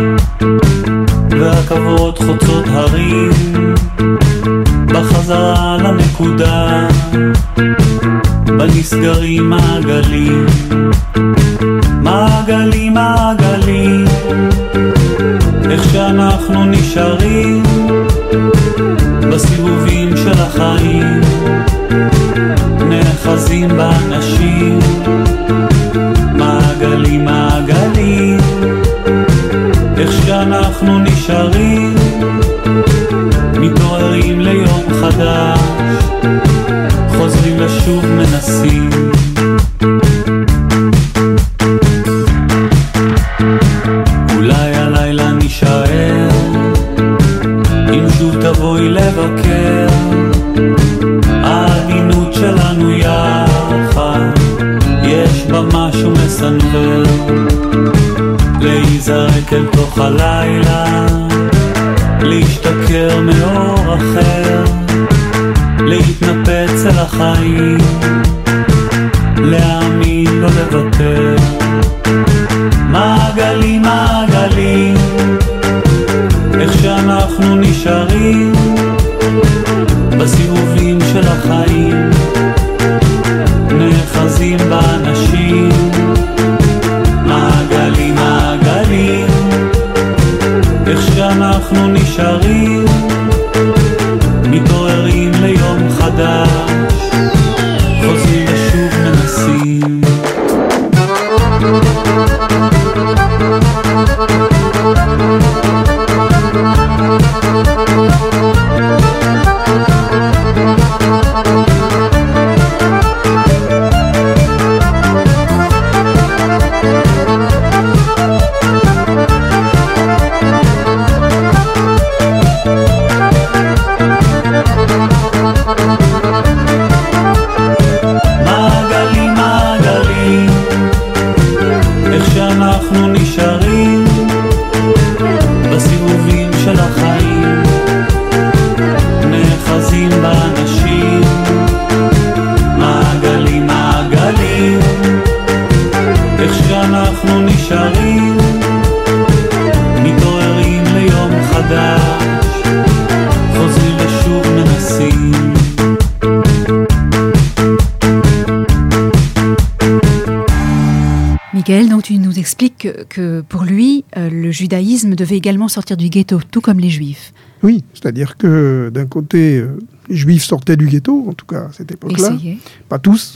והכבוד חוצות הרים, בחזרה לנקודה, בנסגרים מעגלים, מעגלים, מעגלים, איך שאנחנו נשארים, בסיבובים של החיים, נאחזים באנשים, מעגלים, מעגלים, איך שאנחנו נשארים, מתעוררים ליום חדש, חוזרים לשוב מנסים. אולי הלילה נשאר, אם שוב תבואי לבקר, העדינות שלנו יחד, יש בה משהו מסנבר, להיזרק אל תוך הלילה, להשתכר מאור אחר, להתנפץ אל החיים, להאמין לא לוותר. מעגלים מעגלים, איך שאנחנו נשארים בסיבובים של החיים, נאחזים באנשים. מעגלים מעגלים, איך שאנחנו נשארים, מתעוררים ליום חדש, חוזרים ושוב מנסים. Michael, donc tu nous expliques que pour lui, le judaïsme devait également sortir du ghetto, tout comme les juifs. Oui, c'est-à-dire que d'un côté, les juifs sortaient du ghetto, en tout cas à cette époque-là. Pas tous.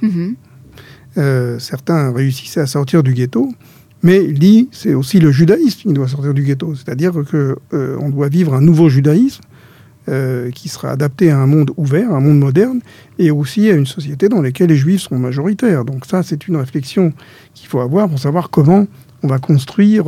Certains réussissaient à sortir du ghetto, mais il dit c'est aussi le judaïsme qui doit sortir du ghetto. C'est-à-dire qu'on doit vivre un nouveau judaïsme qui sera adapté à un monde ouvert, à un monde moderne, et aussi à une société dans laquelle les juifs sont majoritaires. Donc ça, c'est une réflexion qu'il faut avoir pour savoir comment on va construire,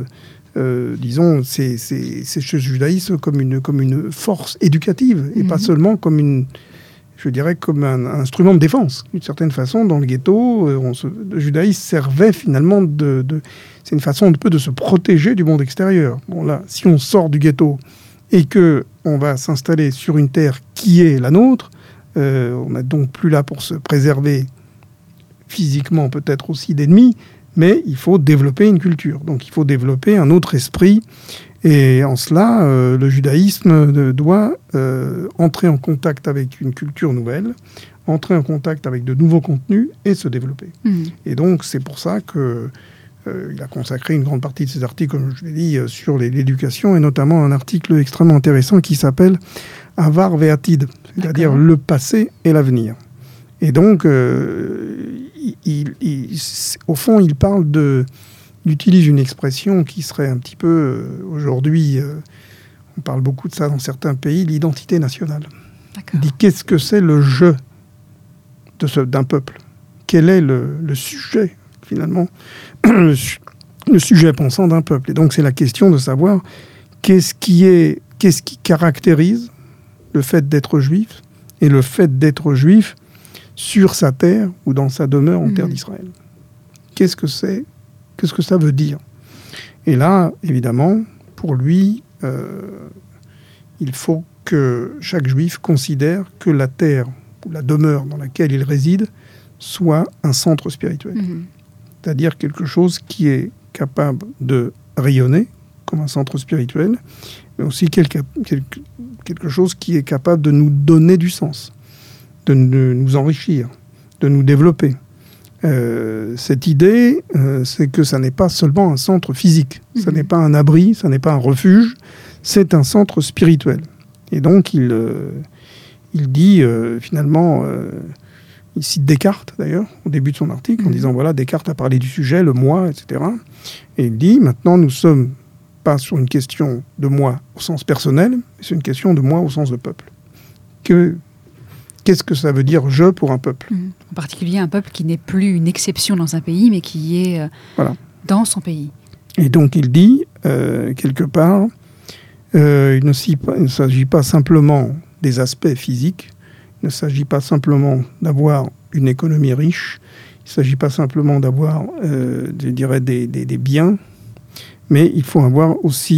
disons, ce judaïsme comme une force éducative, et pas seulement comme comme un instrument de défense. D'une certaine façon, dans le ghetto, le judaïsme servait finalement c'est une façon un peu de se protéger du monde extérieur. Bon là, si on sort du ghetto et qu'on va s'installer sur une terre qui est la nôtre, on n'est donc plus là pour se préserver physiquement, peut-être aussi d'ennemis, mais il faut développer une culture. Donc il faut développer un autre esprit. Et en cela, le judaïsme doit entrer en contact avec une culture nouvelle, entrer en contact avec de nouveaux contenus et se développer. Et donc c'est pour ça que il a consacré une grande partie de ses articles, comme je l'ai dit, sur l'éducation, et notamment un article extrêmement intéressant qui s'appelle « Avar ve'atid », c'est-à-dire le passé et l'avenir. Et donc, au fond, il parle il utilise une expression qui serait un petit peu, aujourd'hui, on parle beaucoup de ça dans certains pays, l'identité nationale. Il dit qu'est-ce que c'est le je d'un peuple ? Quel est le sujet finalement, le sujet pensant d'un peuple. Et donc, c'est la question de savoir qu'est-ce qui caractérise le fait d'être juif et le fait d'être juif sur sa terre ou dans sa demeure en terre d'Israël. Qu'est-ce que c'est ? Qu'est-ce que ça veut dire ? Et là, évidemment, pour lui, il faut que chaque juif considère que la terre ou la demeure dans laquelle il réside soit un centre spirituel. C'est-à-dire quelque chose qui est capable de rayonner comme un centre spirituel, mais aussi quelque chose qui est capable de nous donner du sens, de nous enrichir, de nous développer. Cette idée, c'est que ça n'est pas seulement un centre physique, ça n'est pas un abri, ça n'est pas un refuge, c'est un centre spirituel. Et donc, il dit finalement... il cite Descartes, d'ailleurs, au début de son article, en disant, voilà, Descartes a parlé du sujet, le moi, etc. Et il dit, maintenant, nous ne sommes pas sur une question de moi au sens personnel, mais c'est une question de moi au sens de peuple. Qu'est-ce que ça veut dire « je » pour un peuple ? En particulier, un peuple qui n'est plus une exception dans un pays, mais qui est dans son pays. Et donc, il dit, quelque part, il ne s'agit pas simplement des aspects physiques. Il ne s'agit pas simplement d'avoir une économie riche, il ne s'agit pas simplement d'avoir, je dirais, des biens, mais il faut avoir aussi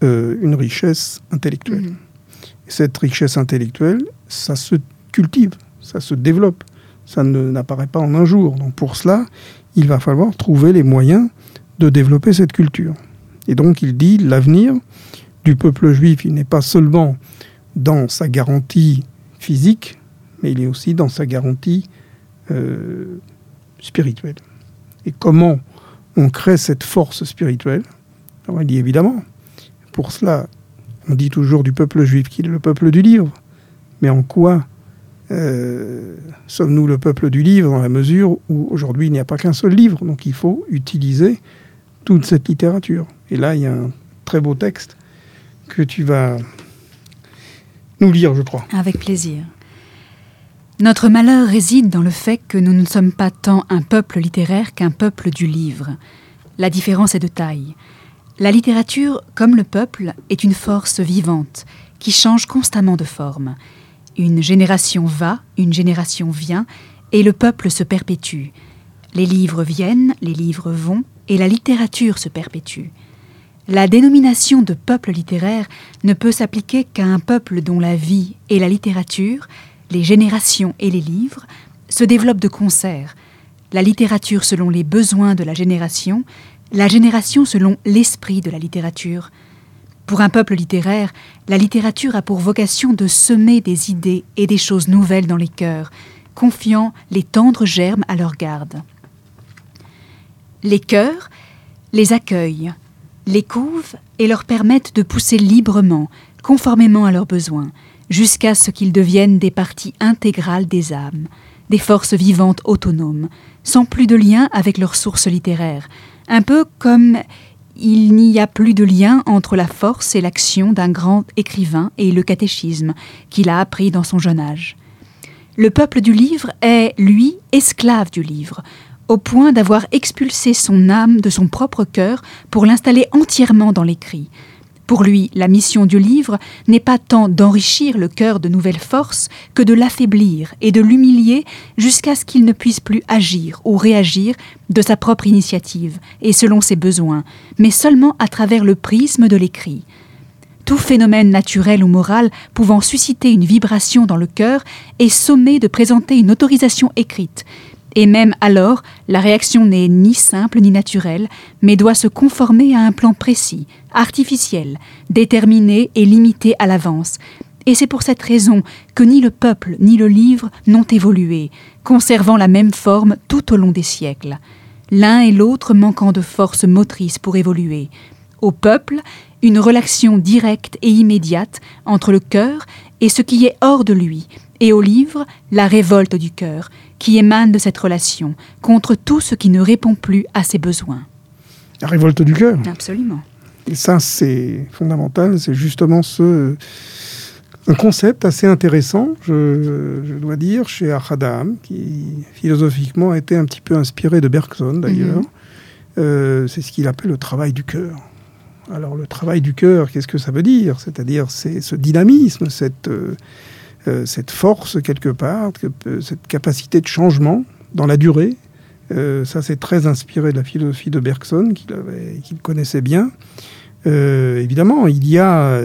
une richesse intellectuelle. Et cette richesse intellectuelle, ça se cultive, ça se développe, ça n'apparaît pas en un jour. Donc pour cela, il va falloir trouver les moyens de développer cette culture. Et donc il dit, l'avenir du peuple juif, il n'est pas seulement dans sa garantie physique, mais il est aussi dans sa garantie spirituelle. Et comment on crée cette force spirituelle? Alors il dit évidemment, pour cela, on dit toujours du peuple juif qu'il est le peuple du livre. Mais en quoi sommes-nous le peuple du livre dans la mesure où aujourd'hui il n'y a pas qu'un seul livre? Donc il faut utiliser toute cette littérature. Et là, il y a un très beau texte que tu vas nous lire, je crois. Avec plaisir. Notre malheur réside dans le fait que nous ne sommes pas tant un peuple littéraire qu'un peuple du livre. La différence est de taille. La littérature, comme le peuple, est une force vivante qui change constamment de forme. Une génération va, une génération vient, et le peuple se perpétue. Les livres viennent, les livres vont, et la littérature se perpétue. La dénomination de peuple littéraire ne peut s'appliquer qu'à un peuple dont la vie et la littérature, les générations et les livres, se développent de concert. La littérature selon les besoins de la génération selon l'esprit de la littérature. Pour un peuple littéraire, la littérature a pour vocation de semer des idées et des choses nouvelles dans les cœurs, confiant les tendres germes à leur garde. Les cœurs les accueillent, les couvent et leur permettent de pousser librement, conformément à leurs besoins, jusqu'à ce qu'ils deviennent des parties intégrales des âmes, des forces vivantes autonomes, sans plus de lien avec leurs sources littéraires, un peu comme il n'y a plus de lien entre la force et l'action d'un grand écrivain et le catéchisme qu'il a appris dans son jeune âge. Le peuple du livre est, lui, esclave du livre, au point d'avoir expulsé son âme de son propre cœur pour l'installer entièrement dans l'écrit. Pour lui, la mission du livre n'est pas tant d'enrichir le cœur de nouvelles forces que de l'affaiblir et de l'humilier jusqu'à ce qu'il ne puisse plus agir ou réagir de sa propre initiative et selon ses besoins, mais seulement à travers le prisme de l'écrit. Tout phénomène naturel ou moral pouvant susciter une vibration dans le cœur est sommé de présenter une autorisation écrite. Et même alors, la réaction n'est ni simple ni naturelle, mais doit se conformer à un plan précis, artificiel, déterminé et limité à l'avance. Et c'est pour cette raison que ni le peuple ni le livre n'ont évolué, conservant la même forme tout au long des siècles. L'un et l'autre manquant de force motrice pour évoluer. Au peuple, une relation directe et immédiate entre le cœur et ce qui est hors de lui, et au livre, la révolte du cœur, qui émane de cette relation, contre tout ce qui ne répond plus à ses besoins. La révolte du cœur. Absolument. Et ça, c'est fondamental, c'est justement un concept assez intéressant, je dois dire, chez Ahad, qui philosophiquement a été un petit peu inspiré de Bergson, d'ailleurs. C'est ce qu'il appelle le travail du cœur. Alors, le travail du cœur, qu'est-ce que ça veut dire? C'est-à-dire, c'est ce dynamisme, cette force, quelque part, cette capacité de changement dans la durée. Ça, c'est très inspiré de la philosophie de Bergson, qu'il connaissait bien. Évidemment, il y a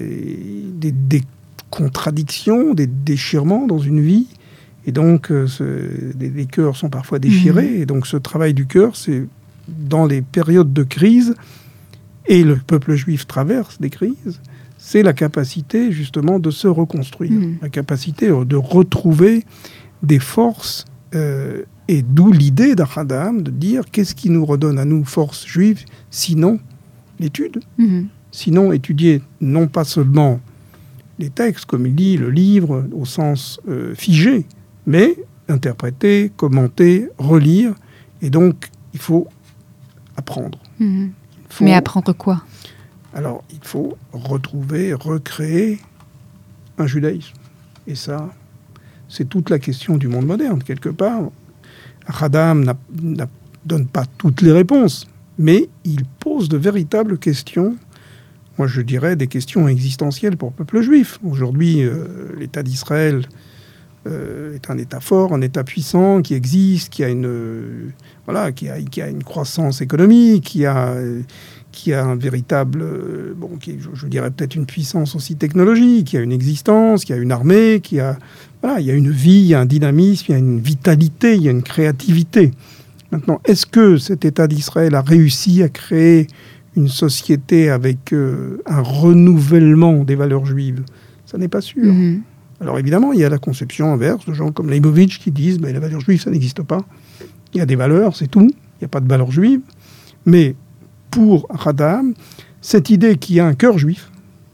des contradictions, des déchirements dans une vie. Et donc, les cœurs sont parfois déchirés. Et donc, ce travail du cœur, c'est dans les périodes de crise, et le peuple juif traverse des crises, c'est la capacité justement de se reconstruire, la capacité de retrouver des forces, et d'où l'idée d'Ahad de dire qu'est-ce qui nous redonne à nous force juive, sinon l'étude, sinon étudier non pas seulement les textes, comme il dit, le livre au sens figé, mais interpréter, commenter, relire, et donc il faut apprendre. Mais apprendre quoi? Alors, il faut retrouver, recréer un judaïsme. Et ça, c'est toute la question du monde moderne, quelque part. Ahad ne donne pas toutes les réponses, mais il pose de véritables questions, moi je dirais des questions existentielles pour le peuple juif. Aujourd'hui, l'État d'Israël est un État fort, un État puissant, qui existe, qui a une croissance économique, qui qui a un véritable, je dirais peut-être une puissance aussi technologique, qui a une existence, qui a une armée, il y a une vie, il y a un dynamisme, il y a une vitalité, il y a une créativité. Maintenant, est-ce que cet État d'Israël a réussi à créer une société avec un renouvellement des valeurs juives? Ça n'est pas sûr. Mm-hmm. Alors évidemment, il y a la conception inverse de gens comme Leibovitch qui disent les valeurs juives, ça n'existe pas. Il y a des valeurs, c'est tout. Il n'y a pas de valeurs juives. Mais pour Radam, cette idée qu'il y a un cœur juif,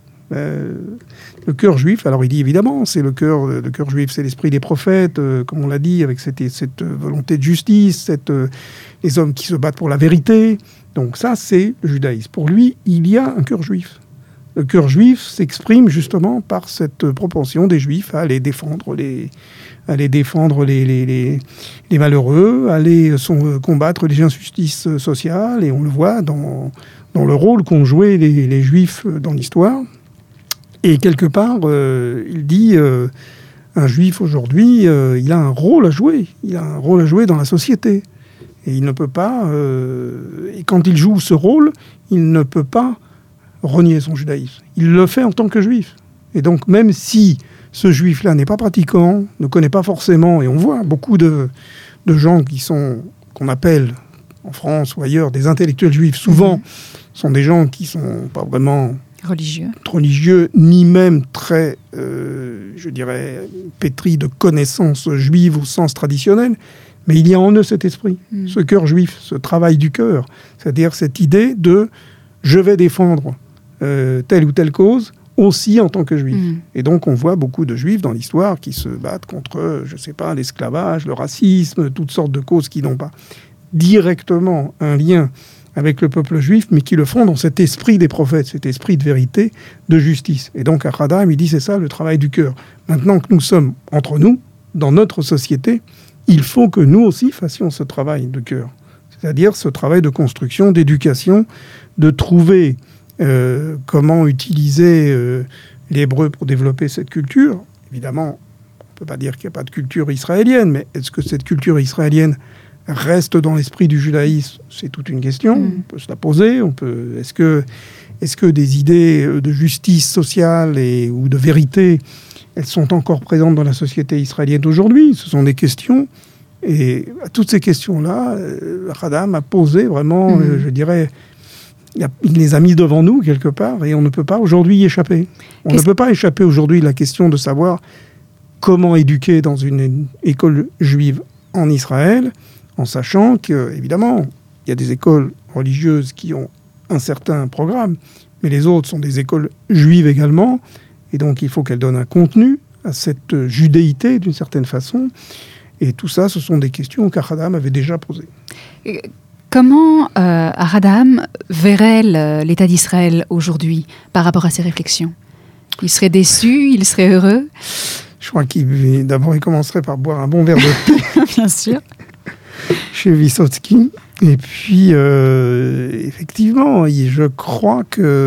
le cœur juif, alors il dit évidemment, c'est le cœur juif, c'est l'esprit des prophètes, comme on l'a dit, avec cette volonté de justice, les hommes qui se battent pour la vérité. Donc ça, c'est le judaïsme. Pour lui, il y a un cœur juif. Le cœur juif s'exprime justement par cette propension des juifs à aller défendre les malheureux, à aller combattre les injustices sociales. Et on le voit dans le rôle qu'ont joué les juifs dans l'histoire. Et quelque part, il dit, un juif aujourd'hui, il a un rôle à jouer. Il a un rôle à jouer dans la société. Et il ne peut pas... et quand il joue ce rôle, il ne peut pas renier son judaïsme. Il le fait en tant que juif. Et donc, même si ce juif-là n'est pas pratiquant, ne connaît pas forcément, et on voit beaucoup de gens qu'on appelle en France ou ailleurs des intellectuels juifs, souvent sont des gens qui ne sont pas vraiment religieux, ni même très, je dirais, pétris de connaissances juives au sens traditionnel, mais il y a en eux cet esprit, ce cœur juif, ce travail du cœur, c'est-à-dire cette idée de « je vais défendre telle ou telle cause », aussi en tant que juif. Et donc, on voit beaucoup de juifs dans l'histoire qui se battent contre, je ne sais pas, l'esclavage, le racisme, toutes sortes de causes qui n'ont pas directement un lien avec le peuple juif, mais qui le font dans cet esprit des prophètes, cet esprit de vérité, de justice. Et donc, à Radam, il dit, c'est ça le travail du cœur. Maintenant que nous sommes entre nous, dans notre société, il faut que nous aussi fassions ce travail de cœur. C'est-à-dire ce travail de construction, d'éducation, de trouver comment utiliser l'hébreu pour développer cette culture. Évidemment, on ne peut pas dire qu'il n'y a pas de culture israélienne, mais est-ce que cette culture israélienne reste dans l'esprit du judaïsme? C'est toute une question. On peut se la poser. Est-ce que des idées de justice sociale ou de vérité, elles sont encore présentes dans la société israélienne d'aujourd'hui? Ce sont des questions. Et à toutes ces questions-là, Radam a posé vraiment, je dirais... Il les a mis devant nous, quelque part, et on ne peut pas aujourd'hui y échapper. On ne peut pas échapper aujourd'hui à la question de savoir comment éduquer dans une école juive en Israël, en sachant qu'évidemment, il y a des écoles religieuses qui ont un certain programme, mais les autres sont des écoles juives également, et donc il faut qu'elles donnent un contenu à cette judéité, d'une certaine façon. Et tout ça, ce sont des questions qu'Radam avait déjà posées. Comment Radam verrait l'État d'Israël aujourd'hui par rapport à ses réflexions? Il serait déçu? Il serait heureux? Je crois qu'il commencerait par boire un bon verre de thé. Bien sûr. Chez Vysotsky. Et puis, effectivement, je crois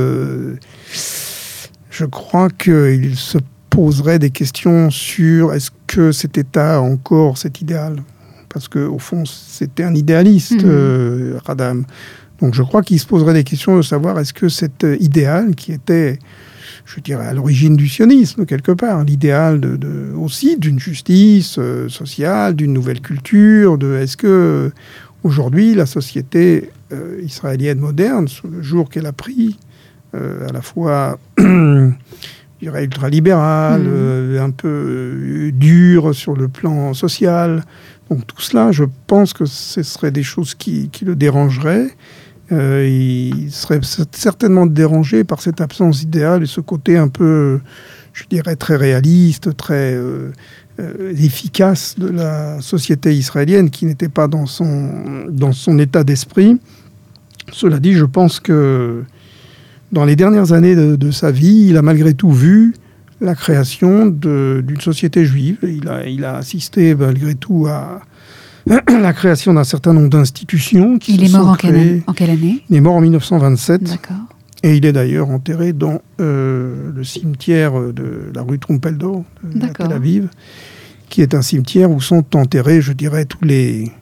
qu'il se poserait des questions sur est-ce que cet État a encore cet idéal? Parce qu'au fond, c'était un idéaliste, Radam. Donc je crois qu'il se poserait des questions de savoir est-ce que cet idéal qui était, je dirais, à l'origine du sionisme, quelque part, l'idéal aussi d'une justice sociale, d'une nouvelle culture, est-ce que aujourd'hui la société israélienne moderne, sur le jour qu'elle a pris, à la fois... je dirais ultralibéral, un peu dur sur le plan social. Donc tout cela, je pense que ce seraient des choses qui le dérangeraient. Il serait certainement dérangé par cette absence idéale et ce côté un peu, je dirais, très réaliste, très efficace de la société israélienne qui n'était pas dans son état d'esprit. Cela dit, je pense que dans les dernières années de sa vie, il a malgré tout vu la création d'une société juive. Il a assisté malgré tout à la création d'un certain nombre d'institutions qui Il est mort en quelle année? Il est mort en 1927. D'accord. Et il est d'ailleurs enterré dans le cimetière de la rue Trumpeldor de Tel Aviv, qui est un cimetière où sont enterrés, je dirais, tous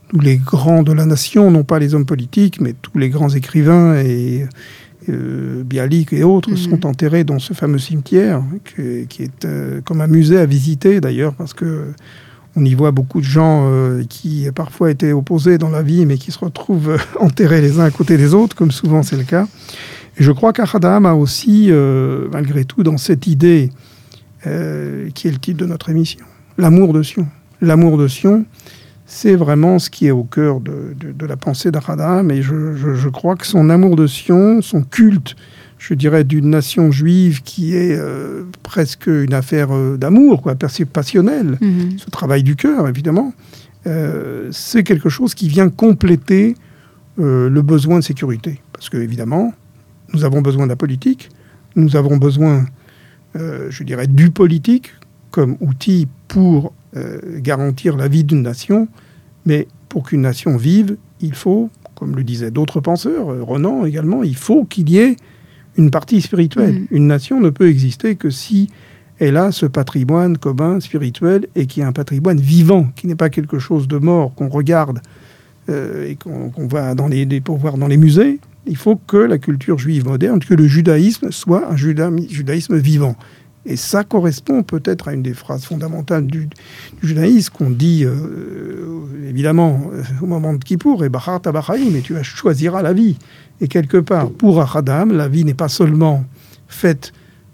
tous les grands de la nation, non pas les hommes politiques, mais tous les grands écrivains et Bialik et autres sont enterrés dans ce fameux cimetière, qui est comme un musée à visiter d'ailleurs, parce que on y voit beaucoup de gens qui parfois étaient opposés dans la vie, mais qui se retrouvent enterrés les uns à côté des autres, comme souvent c'est le cas. Et je crois qu'Achad Ha'am a aussi, malgré tout, dans cette idée qui est le titre de notre émission, l'amour de Sion. L'amour de Sion, c'est vraiment ce qui est au cœur de la pensée d'Achad Ha'am, et je crois que son amour de Sion, son culte, je dirais, d'une nation juive qui est presque une affaire d'amour, quoi, passionnelle, ce travail du cœur, évidemment, c'est quelque chose qui vient compléter le besoin de sécurité. Parce que, évidemment, nous avons besoin de la politique, nous avons besoin, je dirais, du politique comme outil pour garantir la vie d'une nation, mais pour qu'une nation vive, il faut, comme le disaient d'autres penseurs, Renan également, il faut qu'il y ait une partie spirituelle. Une nation ne peut exister que si elle a ce patrimoine commun spirituel et qui est un patrimoine vivant, qui n'est pas quelque chose de mort qu'on regarde et qu'on va pour voir dans les musées. Il faut que la culture juive moderne, que le judaïsme soit un judaïsme vivant. Et ça correspond peut-être à une des phrases fondamentales du judaïsme qu'on dit, évidemment, au moment de Kippour, « Et bacharta b'chaim » et tu choisiras la vie. Et quelque part, pour Achad Ha'am, la vie n'est pas seulement faite,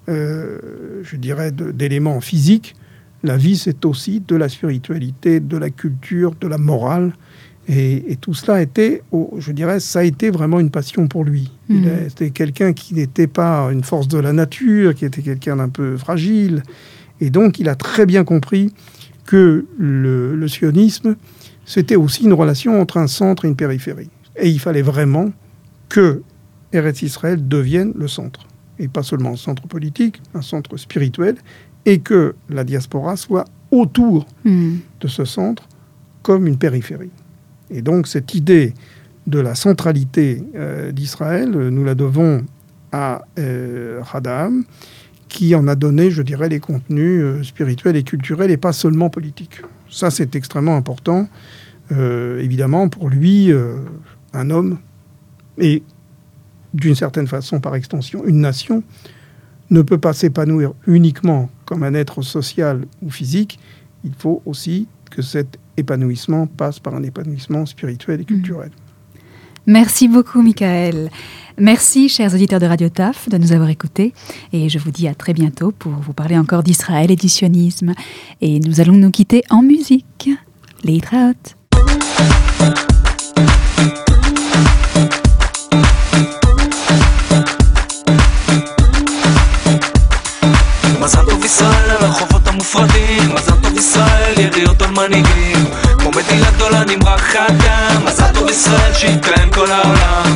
je dirais, d'éléments physiques. La vie, c'est aussi de la spiritualité, de la culture, de la morale. Et tout cela était, je dirais, ça a été vraiment une passion pour lui. C'était quelqu'un qui n'était pas une force de la nature, qui était quelqu'un d'un peu fragile. Et donc, il a très bien compris que le sionisme, c'était aussi une relation entre un centre et une périphérie. Et il fallait vraiment que Eretz Israël devienne le centre. Et pas seulement un centre politique, un centre spirituel, et que la diaspora soit autour de ce centre comme une périphérie. Et donc, cette idée de la centralité d'Israël, nous la devons à Achad Ha'am, qui en a donné, je dirais, les contenus spirituels et culturels, et pas seulement politiques. Ça, c'est extrêmement important. Évidemment, pour lui, un homme, et d'une certaine façon, par extension, une nation, ne peut pas s'épanouir uniquement comme un être social ou physique. Il faut aussi que cet épanouissement passe par un épanouissement spirituel et culturel. Merci beaucoup, Michael. Merci, chers auditeurs de Radio Taf, de nous avoir écoutés. Et je vous dis à très bientôt pour vous parler encore d'Israël et du sionisme. Et nous allons nous quitter en musique. Leitraot. מזל טוב ישראל על הרחובות המופרדים, מזל טוב ישראל ידיעות על מנהיגים, כמו מדינה גדולה נמרח אדם, מזל טוב ישראל שיתקיים כל העולם.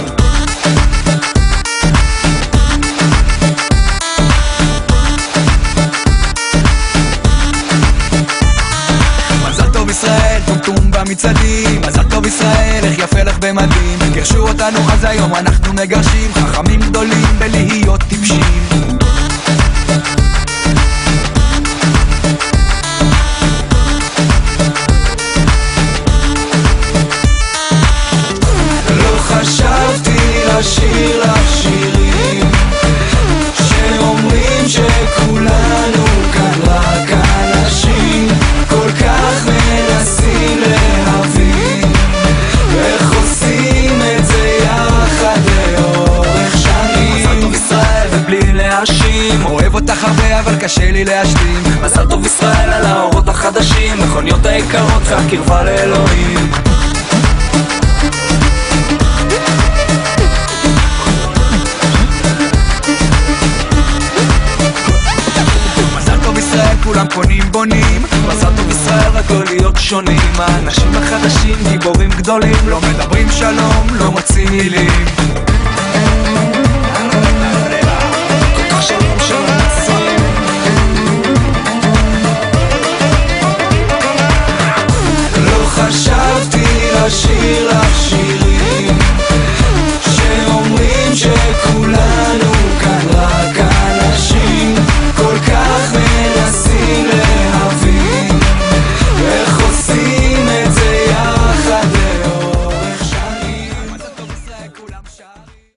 מזל טוב ישראל, טומטום במצעדים, מזל טוב ישראל, איך יפה לך במדים, גרשו אותנו אז היום אנחנו מגרשים, חכמים גדולים בלהיות טיפשים. חשבתי לשיר לך שירים שאומרים שכולנו כאן רק אנשים כל כך מנסים להבין איך עושים את זה יחד לאורך שנים. מזל טוב ישראל ובלי להאשים, אוהב אותך הרבה אבל קשה לי להשלים. מזל טוב ישראל על האורות החדשים, מכוניות היקרות והקרבה לאלוהים. כולם קונים בונים, מזל טוב ישראל רק לא להיות שונים. האנשים החדשים גיבורים גדולים, לא מדברים שלום, לא מוצאים מילים.